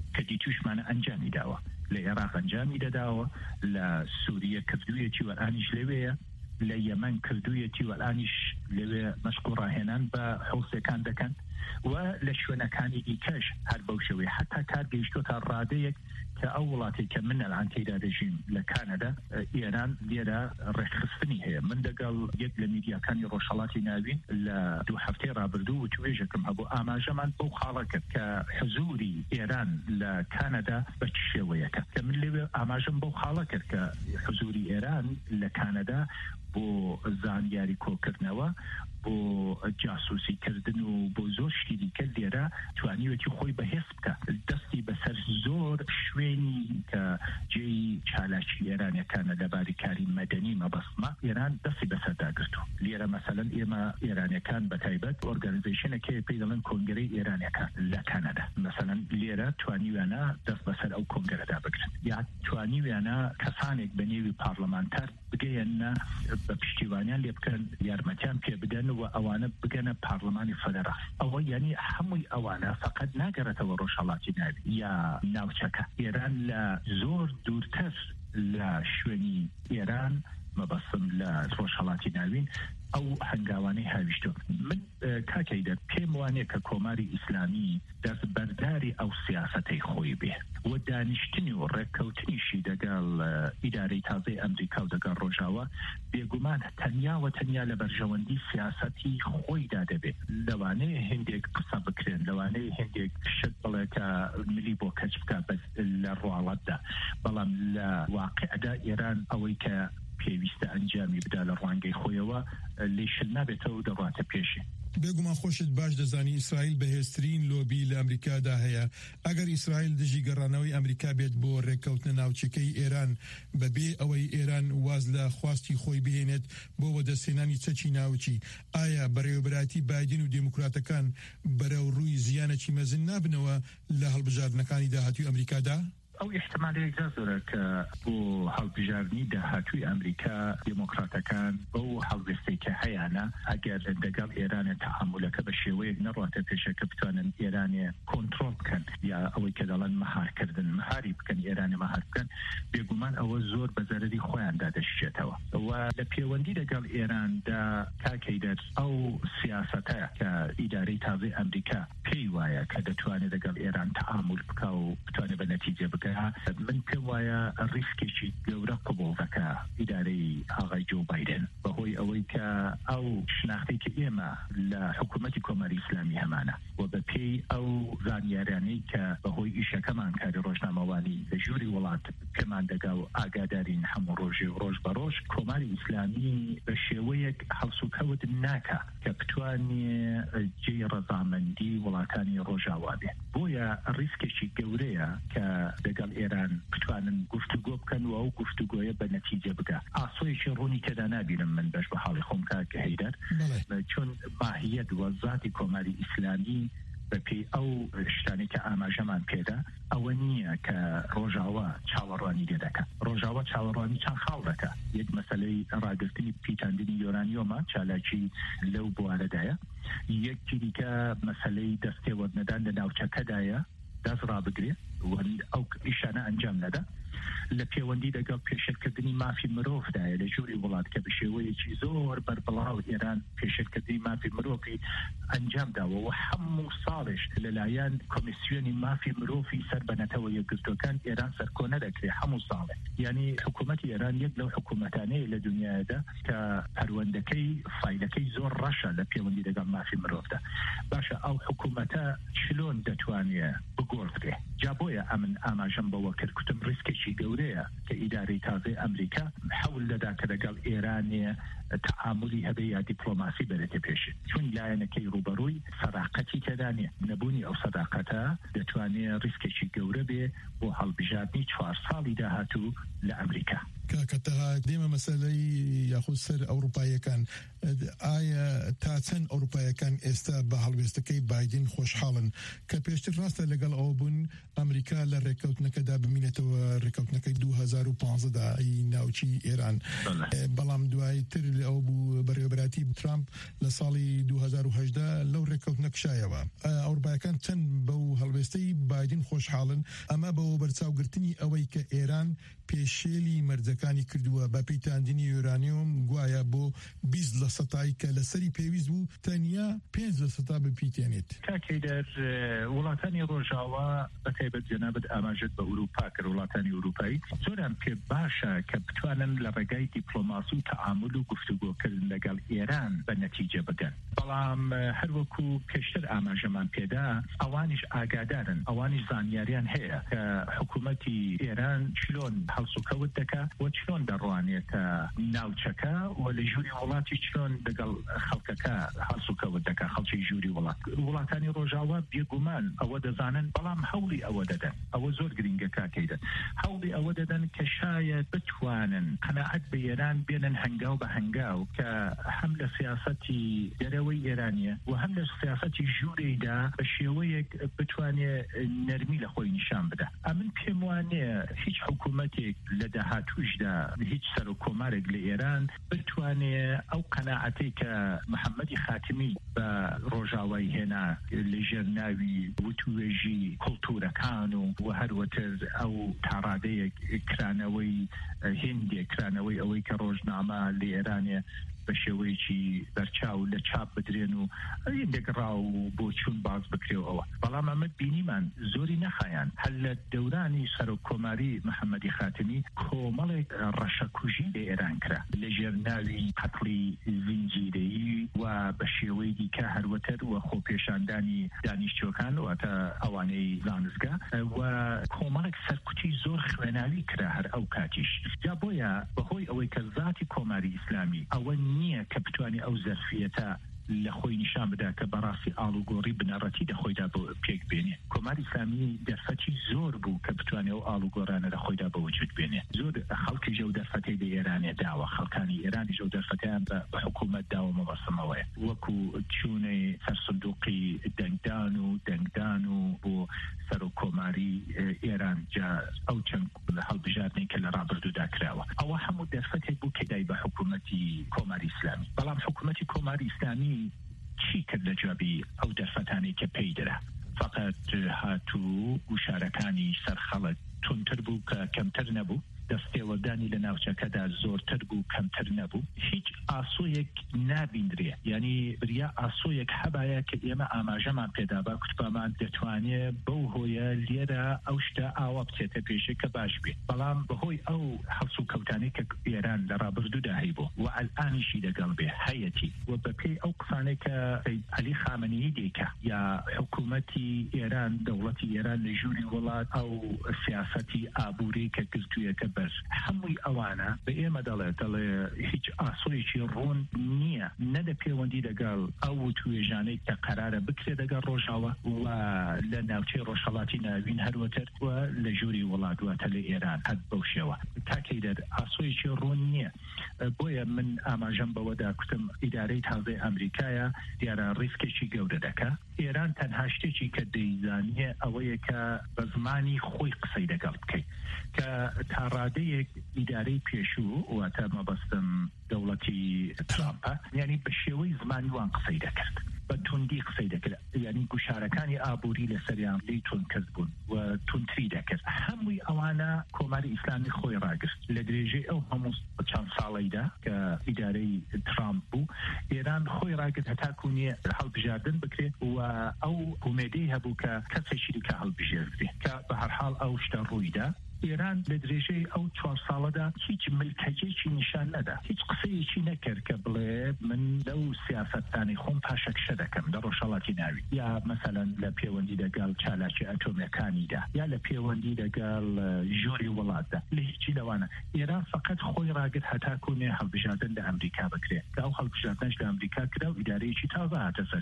کە دیتوشمانە ئەنجامی داوە لە عێراق ئەنجامی دەداوە لە سووریە کردوویەتی وەرانیش لەوەیە لە یەمەن کردوویەتی وەرانیش لەوێ مەشق و ڕاهێنان بە حوسەکان دەکەن و لە شوێنەکانی دیکەش هەر بەو شێوەیە حتا کار گەیشتۆ تا ڕادەیەک کە ئەو وڵاتی کە من ئەلان تێدا دەژیم لە کانەدا ئێران لێرە ڕێکخستنی هەیە من دەگەڵ یەک لە میدیاکانی ڕۆژهەڵاتی ناوین لە دوو هەفتەی ڕابردوو و توێژەکەم هەبوو ئاماژەمان بەو خاڵە کرد کە حزوری ئێران لە کانەدا بە چ شێوەیەکە کە من لێوێ ئاماژەم بەو خاڵە کرد کە حزوری ئێران لە کانەدا بۆ زانیاری کۆکردنەوە بۆ جاسوسی کردن و بۆ زۆر شتی دیکە لێرە توانیوەتی خۆی بەهێز بکە دەستی بەسەر زۆر شوێنی کە جێی چالاکی ئێرانیەکانە لەباری کاری مەدەنی مەبەستمە ئێران دەستی بەسەرداگرتو لێرە مەسەلەن ئێمە ئێرانیەکان بە تایبەت ئۆرگانیزیشنێکی پێی دەڵێن کۆنگرەی ئێرانیەکان لە کانەدا مەسەلەن لێرە توانیویانە دەست بەسەر ئەو کۆنگرەدا بگرن یا توانیویانە کەسانێک بە نێوی پارلەمانتار بگەیەنە بە پشتیوانیان لێ بکەن یارمەتیان پێ بدەن و ئەوانە بگەنە پارلەمانی فەدەرال ئەوە یعنی هەمووی ئەوانە فقط ناگەڕێتەوە ڕۆژهەڵاتی ناوی یا ناوچەکە ئێران لە زۆر دوورتر لە شوێنی ئێران مەبەستم لە ڕۆژهەڵاتی ناوین ئەو هەنگاوانەی هاویشتۆ من کاکەیدە پێم وانێ کە کۆماری ئیسلامی دەست بەرداری ئەو سیاسەتەی خۆی بێ و دانیشتنی و ڕێککەوتنیشی دەگەڵ ئیدارەی تازەی ئەمریکا و دەگەڵ ڕۆژاوە بێگومان تەنیاوە تەنیا لە بەرژەوەندی سیاسەتی خۆیدا دەبێت لەوانەیە هێندێک قسە بکرێن لەوانەیە هێندێک شت بڵێ کە ملی بۆ کەچ بکە لە ڕواڵەتدا بەڵام لە واقعدا ئێران ئەوەی کە پێویستە ئەنجامی بدا لە ڕوانگەی خۆیەوە لێشل نابێتەوە دەڕاتە پێشی بێگومان خۆشت باش دەزانی ئیسرائیل بەهێزترین لۆبی لە ئەمریکادا هەیە ئەگەر ئیسرائیل دژی گەڕانەوەی ئەمریکا بێت بۆ ڕێککەوتنە ناوچەکەی ئێران بەبێ ئەوەی ئێران واز لە خواستی خۆی بهێنێت بۆ وەدەستێنانی چەکی ناوچی ئایا بەڕێوەبەراتی بایدن و دموکراتەکان بەرەو ڕووی زیانەکی مەزن نابنەوە لە هەڵبژاردنەکانی داهاتووی ئەمریکادا؟ ئەو احتمالی زۆرە کە بۆ هەڵبژاردننی داهاتووی ئەمریکا دموکراتەکان بەو هەڵوێستەی کە هەیەە ئەگەر دەگەڵ ئێرانە تەحملەکە بە شێوەیەک نەڕاتە پێشەکە بتوانن ئێرانێ کۆنتترۆل بکەن یا ئەوەی کە دەڵەن مەهارکردن مەهاری بکەن ئێرانی مەهار بکەن بێگومان ئەوە زۆر بە زەرری خۆیاندا دەشێتەوە و لە پەیوەندی لەگەڵ ئێراندا کاکەیدەر ئەو سیاسەتە کە ئیدارەی تازەی ئەمریکا پێی وایە کە دەتوانێت لەگەڵ ئێران تەعامل بکە و بتوانێت بە نەتیجە بکە من پێم وایە ڕیسکێکی گەورە قبول دەکا ئیدارەی ئاغای جۆ بایدن بەهۆی ئەوەی کە ئەو شناختی کە ئێمە لە حکوومەتی کۆماری ئیسلامی هەمانە و بە پێی ئەو زانیاریانەی کە بەهۆی ئیشەکەمان کاری ڕۆژنامەوانی لە ژووری وڵات پێمان دەگا و ئاگادارین هەموو ڕۆژێ و ڕۆژ بە ڕۆژ کۆماری ئیسلامی بە شێوەیەک هەڵسوکەوت ناکە کە بتوانێ جێی ڕەزامەندی وڵاتانی ڕۆژاوا بێ بۆیە ڕیسکێکی گەورەیە کە لەگەڵ ئێران بتوانن گفتوگۆ بکەن و ئەو گفتوگۆیە بە نەتیجە بگە ئاسۆیشی ڕوونی تێدا نبینم من بەش بە حاڵی خۆم کاکە هەیدەر چۆن ماهیەت وە ذاتی کۆماری ئیسلامی بەپێی ئەو شتانی کە ئاماژەمان پێدا ئەوە نییە کە ڕۆژاوە چاوەڕوانی لێ دەکات ڕۆژاوە چاوەڕوانی چەند خاڵ دەکات یەک مەسەلەی ڕاگررتنی پیتاندنی یۆرانیۆمە چالاکی لەو بوارەدایە یەکی دیکە مەسەلەی دەستێوەردنەدان لە ناوچەکەدایە دەست ڕابگرێت ئەو ئیشانە ئەنجام نەدا لە پەیوەندی لەگەڵ پێشێرکردنی مافی مرۆڤدایە لە ژووری وڵات کە بە شێوەیەکی زۆر بەربڵاو ئێران پێشێرکردنی مافی مرۆڤی ئەنجامداوە و هەموو ساڵش لەلایەن کۆمیسیۆنی مافی مرۆڤی سەر بەنەتەوە یەکگرتوەکان ئێران سەرکۆ نەدەکرێت هەموو ساڵێ یعنی حکوومەتی ئێران یەک لەو حکوومەتانەیە لە دنیادا کە پەروەندەکەی فایلەکەی زۆر ڕەشە لە پەیوەندی لەگەڵ مافی مرۆڤدا باشە ئەو حکوومەتە چلۆن دەتوانێت بگۆڕدرێ جا بۆیە ئەمن ئاماژەم بەوە کرد کوتم ڕیسکێکی گەورەیە کە ئیدارەی تازەی ئەمریکا حەول دەدا کە لەگەڵ ئێرانێ تعاملی هەبێ یا دیپلۆماسی بەرێتە پێشێ چون لایەنەکەی ڕوبەڕووی سەداقەتی تێدانێ نەبوونی ئەو سەداقەتە دەتوانێت ڕیسکێکی گەورە بێ بۆ هەڵبژاردننی چوار ساڵی داهاتوو لە ئەمریکا کاکەتەها دێمە مەسەلەی یاخود سەر ئەوروپایەکان ئایا تا چەند ئەوروپایەکان ئێستا بە هەڵوێستەکەی بایدن خۆشحاڵن کە پێشتر ڕاستە لەگەڵ ئەوە بوون ئەمریکا لە ڕێکەوتنەکەدا بمینێتەوە ڕێکەوتنەکەی دوو هەزار و پانزدە ناوچی ئێران بەڵام دوای تر ئەو بوو بەڕێوەبەراتی ترامپ لە ساڵی دوو هەزار و هەژدە لەو ڕێکەوتنە کشایەوە ئەوروپایەکان چەند بەو هەڵوێستەی بایدن خۆشحاڵن ئەمە بەوە بەرچاوگرتنی ئەوەی کە ئێران پێشێلی مەرجەکانی کردووە بە پەیتاندنی یورانیۆم گوایە بۆ بیست لە سەتایی کە لەسەری پێویست بوو تەنیا پێنج لە سەتا بپیتێنێت کاکەیدەر وڵاتانی ڕۆژاوا بەتایبەت جەنابەت ئاماژەت بە ئوروپا کرد وڵاتانی ئوروپایی زۆران پێ باشە کە بتوانن لە ڕێگای دیپلۆماسی و تەعامل و گفتوگۆکردن لەگەڵ ئێران بە نەتیجە بدەن بەڵام هەروەکو پێشتر ئاماژەمان پێدا ئەوانیش ئاگادارن ئەوانیش زانیاریان هەیە کە حکوومەتی ئێران چلۆن هەڵسوکەوت دەکا و چلۆن دەڕوانێتە ناوچەکە و لە ژووری وڵاتی چلۆن لەگەڵ خەڵکەکە هەڵسوکەوت دەکا خەڵکی ژووری وڵات وڵاتانی ڕۆژاوا بێگومان ئەوە دەزانن بەڵام هەوڵی ئەوە دەدەن ئەوە زۆر گرنگە کاکەیدە هەوڵی ئەوە دەدەن کە شاید بتوانن قەناعەت بە ئێران بێنن هەنگاو بە هەنگاو کە هەم لە سیاسەتی دەرەوەی ئێرانیە و هەم لە سیاسەتی ژوورێدا بە شێوەیەک بتوانێت نەرمی لە خۆی نیشان بدە ئەمن پێم وانێ هیچ حکوومەتێک لە داهاتووشدا هیچ سەر و کۆمارێک لە ئێران بتوانێت ئەو قەناعەتەی کە محەممەدی خاتمی بە ڕۆژاوای هێنا لەژێر ناوی وتوێژی کڵتورەکان و و هەروەتر ئەو تاڕادەیەک کرانەوەی هێندێک کرانەوەی ئەوەی کە ڕۆژنامە لە ئێرانێ بە شێوەیەکی بەرچاو لە چاپ بدرێن و دەگڕا و بۆ چوون باز بکرێەوە بەڵام ئەمە بینیمان زۆری نەخایان هەر لە دەورانی سەر و کۆماری محەممەدی خاتمی کۆمەڵێک ڕەشەکوژی لە ئێران کرا لە ژێر ناوی قەتڵی زینجیرەیی و بە شێوەی دیکە هەروەتر و خۆپێشاندانی دانیشتوەکان واتە ئەوانەی زانستگا و کۆمەڵێک سەرکوتی زۆر خوێناوی کرا هەر ئەو کاتیش جا بۆیە بەهۆی ئەوەی کە ذاتی کۆماری ئیسلامی ئەوە نییە کە بتوانێت ئەو زەرفیەتە لە خۆی نیشان بدا کە بەڕاستی ئاڵوگۆڕی بنەڕەتی لە خۆیدا بۆ پێک بێنێ کۆماری ئیسلامی دەرفەتی زۆر بوو کە بتوانێت ئەو ئاڵوگۆڕانە لە خۆیدا بە وجود بێنێ زۆر خەڵکی ژەو دەرفەتەی لە ئێرانێ داوە خەڵکانی ئێرانی ژەو دەرفەتیان بە حکوومەت داوە مەبەسمەوەیە وەکو چوونەی سەرسندوقی دەنگدان و دەنگدان و بۆ سەر و کۆماری ئێران جا ئەو چەند هەڵبژاردنەی کە لە ڕابردوودا کراوە ئەوە هەموو دەرفەتێک بوو کە دای بە حکوومەتی کۆماری ئیسلامی بەڵام حکوومەتی کۆماری ئیسلامی چی کرد لە جوابی ئەو دەرفەتانی کە پێی درا فقط هاتوو وشارەکانی سەرخەڵک تونتر بوو کە کەمتر نەبوو دەستێوەدانی لە ناوچەکەدا زۆرتر بوو کەمتر نەبوو هیچ ئاسۆیەک نابیندرێ یعنی بریا ئاسۆیەک هەبایە کە ئێمە ئاماژەمان پێدابا کوتپامان دەتوانێت بەو هۆیە لێرە ئەو شتە ئاوا بچێتە پێشێ کە باش بێت بەڵام بەهۆی ئەو هەڵسو کەوتانەی کە ئێران لە ڕابردوودا هەیبوو و ئەلئانیشی دەگەڵ بێ هەیەتی و بەپێی ئەو قسانەی کە عەلی خامنەیی دێکە یا حکوومەتی ئێران دەوڵەتی ئێران لە ژووری وڵات ئەو سیاسەتی ئابووری کە گرتوویەکە هەمووی ئەوانە بە ئێمە دەڵێت دەڵێ هیچ ئاسۆیەکی ڕۆن نییە نەدە پەیوەندی لەگەڵ ئەو توێژانەی کە قەرارە بکرێت لەگەڵ ڕۆژاوە و لە ناوچەی ڕۆژهەڵاتی ناوین هەروەتر و لە ژووری وڵات واتە لە ئێران هەت بەو شێوە تاکەی دەر ئاسۆیەکی ڕۆن نییە بۆیە من ئاماژەم بەوەدا کوتم ئیدارەی تازەی ئەمریکایە دیارە ڕیسکێکی گەورە دەکا ئێران تەنها شتێکی کە دەیزانیە ئەوەیە کە بە زمانی خۆی قسەی لەگەڵ بکەیت کە تا ڕادەیەک ئیدارەی پێشوو واتە مەبەستم دەوڵەتی ترامپە یعنی بە شێوەی زمانی وان قسەی دەکرد بە توندی قسەی دەکرد یعنی گوشارەکانی ئابووری لە سەریان لی تون کەس بوون و تونتری دەکرد هەمووی ئەوانە کۆماری ئیسلامی خۆی ڕاگرت لە درێژەی ئەو هەموو چەند ساڵەیدا کە ئیدارەی ترامپ بوو ئێران خۆی ڕاگرت هەتاکوونیە هەڵبژاردن بکرێت و ئەو ئومێدەی هەبوو کە کەسێکی دیکە هەڵبژێردرێت کە بە هەرحاڵ ئەو شتە ڕوویدا ئێران لە درێژەی ئەو چوار ساڵەدا هیچ ملکەجێکی نیشان نەدا هیچ قسەیەکی نەکرد کە بڵێ من لەو سیاسەتانی خۆم پاشەکشە دەکەم لە ڕۆژهەڵاتی ناوی یا مەسەلەن لە پەیوەندی لەگەڵ چالاکی ئەتۆمیەکانیدا یا لە پەیوەندی لەگەڵ ژووری وڵاتدا لە هیچی لەوانە ئێران فقط خۆی ڕاگرت هەتاکوونێ هەڵبژاردن لە ئەمریکا بکرێت کە ئەو هەڵبژاردنش لە ئەمریکا کرا و ئیدارەیەکی تازە هاتە سەرکار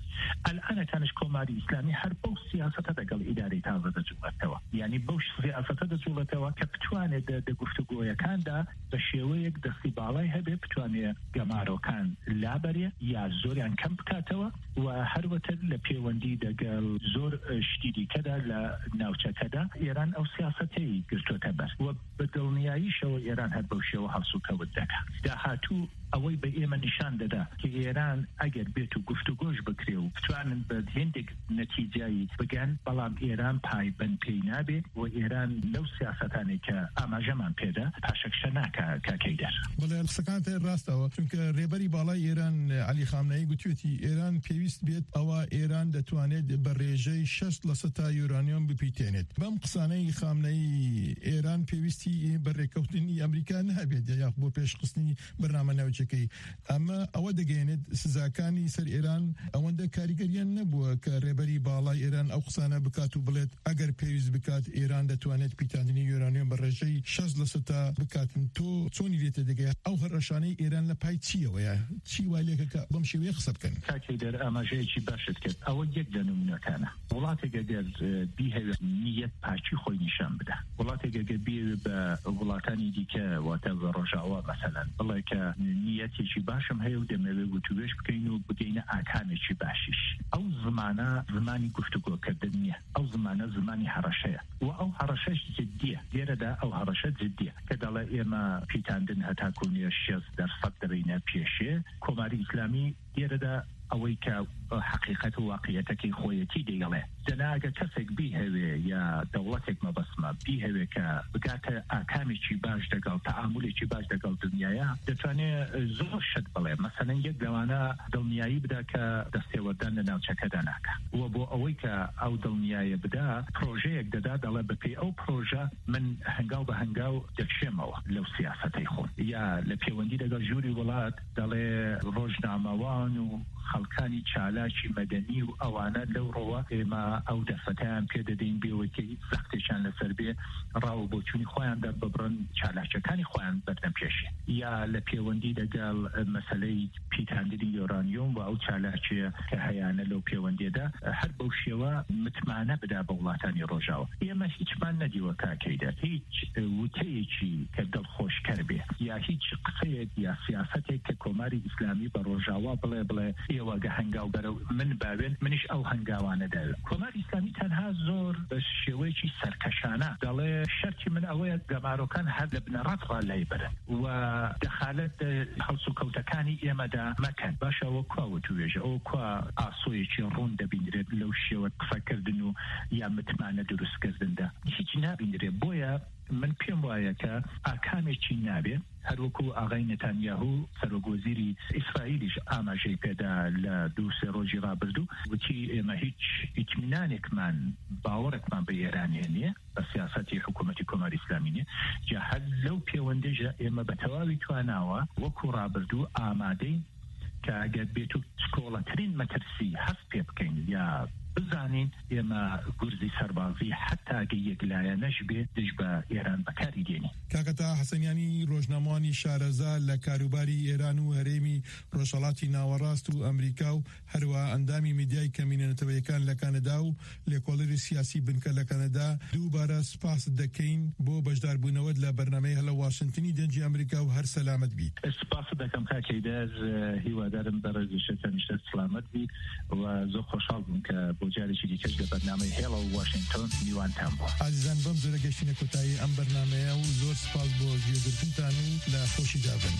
الآن كانش كوماري إسلامي هر بو سياسة دقل إداري تازة دجولتوا يعني بوش سياسة دجولتوا كبتواني دا قفتقوية كان دا بشيويك دستي بالاي هبه بتواني قمارو كان لابري يا زوري عن كم بكاتوا وهروة لبيواندي دقل زور شديدي كدا لناوچة كدا إيران أو سياستي قلتو تبر وبدلنياي شو إيران هر بوشيو هفسوكا ودكا دا هاتو اوی به ایمه نشان داده که ایران اگر بیتو گفتگوش بکریو بتوانن به هندک نتیجهی بگن بلام ایران پای بن پی نابید و ایران لو سیاستانی که آماجمان پیدا پاشکشه نکه که کیدر بله سکانت راست او چونکه ریبری بالای ایران علی خامنه‌ای گوتویتی ایران پیوست بیت او ایران دتوانید برێژەی شەست لە سەتا یورانیۆم بپیتێنێت بەم قسانەی خامنەی ایران پیوستی بەڕێکەوتنی ئەمریکا نهبێت یا بۆ پێشخستنی بەرنامە ناوچەکەی ئەمە ئەوە دەگەێنێت سزاکانی سەر ئێران ئەوەندە کاریگەریان نەبووە کە ڕێبەری باڵای ئێران ئەو قسانە بکات و بڵێت ئەگەر پێویست بکات ئێران دەتوانێت پیتاندنی یورانیۆم بەڕێژەی شەست لە سەتا بکاتن تۆ چۆنی لێتە دەگەیە ئەو هەڕەشانەی ئێران لە پای چیەوەیە چی وای لێکە کە بەم شێوەیە قسە بکەن کاکی دەر ئاماژەیەکی باشت کرد ئەوە یەک لە نمونەکانە وڵاتێک ئەگەر بیهەوێت نیەت پاچی خۆی نیشان بدە وڵاتێک ئەگەر بیەوێت بە وڵاتانی دیکە واتە بە ڕۆژاوا مەسەلەن بڵێ کە نیەتێکی باشم هەیە و دەمەوێت وتوێش بکەین و بگەینە ئاکامێکی باشیش ئەو زمانە زمانی گفتوگۆکردن نییە ئەو زمانە زمانی هەڕەشەیە و ئەو هەڕەشەش جددیە لێرەدا ئەو هەڕەشە جددیە کە دەڵێ ئێمە پیتاندن هەتاکو نیە شێست دەرسەد دەبینە پێشێ کۆماری ئیسلامی لێرەدا ئەوەی کە حقیقەت و واقعیەتەکەی خۆیەتی دەیڵێ جەناگە کەسێک بیهەوێ یا دەوڵەتێک مەبەسمە بیهەوێ کە بگاتە ئاکامێکی باش دەگەڵ تەعامولێکی باش دەگەڵ دنیاە دەتوانێت زۆر شت بڵێ مەسەلەن یەک لەوانە دڵنیایی بدا کە دەستێوەردان لە ناوچەکەدا ناکە وە بۆ ئەوەی کە ئەو دڵنیایە بدا پرۆژەیەک دەدا دەڵێ بەپێی ئەو پرۆژە من هەنگاو بە هەنگاو دەکشێمەوە لەو سیاسەتەی خۆن یا لە پەیوەندی دەگەڵ ژووری وڵات دەڵێ ڕۆژنامەوان و خەڵکانی چالاکی مەدەنی و ئەوانە لەو ڕۆوە ئێمە ئەو دەفەتیان پێ دەدەین بێەوەی هیچ زەختێکیان لەسەر بێ ڕاو بۆچوونی خۆیان دەبڕن چالاکیەکانی خۆیان بەردەم پێشێ یا لە پەیوەندی لەگەڵ مەسەلەی پیتاندنی یۆرانیۆم و ئەو چالاکیە کە هەیەە لەو پەیوەندیەدا هەر بەو شێوە متمانە بدا بە وڵاتانی ڕۆژاوە ئێمە هیچمان نەدیوە کاکەیدا هیچ وتەیەکی کە دڵخۆشکەر بێ یا هیچ قسەیەک یا سیاسەتێک کە کۆماری ئیسلامی بە ڕۆژاوا بڵێ بڵێ ئێوەگە هەنگاو بەرە من باوێن منیش ئەو هەنگاوانەدا کۆماری ئیسلامی تەنها زۆر بە شێوەیەکی سەرکەشانە دەڵێ شەرکی من ئەوەیە گەمارۆکان هەر لە بنەڕەت ڕالای برن و دەخالەت هەڵس و کەوتەکانی ئێمەدا مەکەن باشە ئەوە کواوە توێژە ئەو کوا ئاسۆیەکی ڕوون دەبینرێت لەو شێوە قسەکردن و یا متمانە دروستکردندا هیچ نابینرێت بۆیە من پێم وایە کە ئاکامێکی نابێت هەروەکو ئاغای نەتانیاهو سەرۆکوەزیری ئیسرائیلیش ئاماژەی پێدا لە دوو سێ ڕۆژی ڕابردوو وتی ئێمە هیچ ئیتمینانێکمان باوەڕێکمان بە ئێرانیە نییە بە سیاسەتی حکوومەتی کۆماری ئیسلامی نیە جا هەر لەو پەیوەندیژە ئێمە بە تەواوی تواناوە وەکو ڕابردوو ئامادەین کە ئەگەر بێت و سکۆڵەترین مەترسی هەست پێ بکەین یا بزانین ئێمە گورزی سەربازی حتا یەکلایە نەشبێت دژ بە ئێران بەکاری دێنی کاکەتا حەسەنیانی ڕۆژنامەوانی شارەزا لە کاروباری ئێران و هەرێمی ڕۆژهەڵاتی ناوەڕاست و ئەمریکا و هەروە ئەندامی میدیای کەمینەتەوەیەکان لە کەنەدا و لێکۆڵەری سیاسی بنکە لە کەنەدا دووبارە سپاس دەکەین بۆ بەشداربوونەوەت لە بەرنامەی هەلە واشنتنی دەنجی ئەمریکا و هەر سەلامەت بیت سپاس دەکەم کاکەیدەر هیوادارم بەڕێزیشەکەنیشتە سلامەت بیت و زۆر خۆشحاڵ بووم کە بۆ جارێکی دیکەش لە بەرنامەی هێڵە و واشنگتن میوانتان بوو عزیزان بەم زۆرە گەشتینە کۆتایی ئەم بەرنامەیە و زۆر سپاس بۆ گوێگرتنتان و لە خۆشی دابن.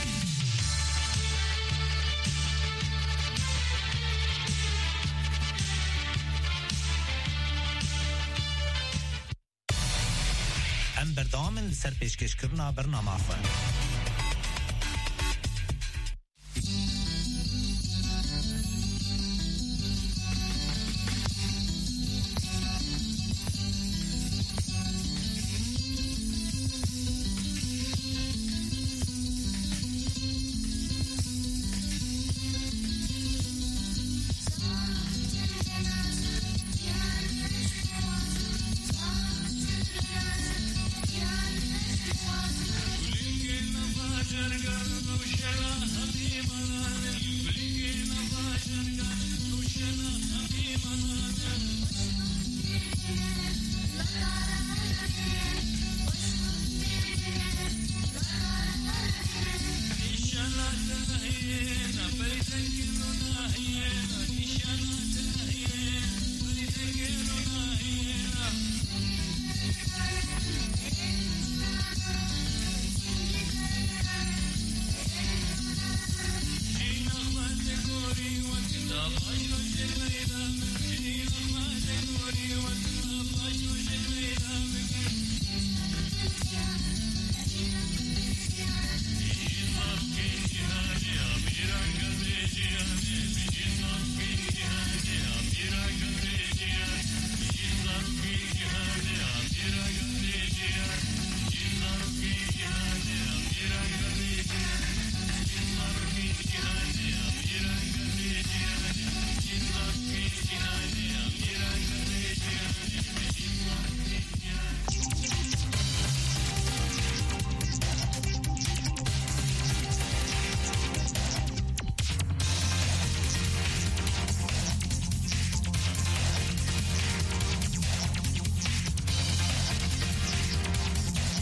ئەم بەردەوامن لەسەر پێشکەشکردنا بەرنامە خۆ. King Quiero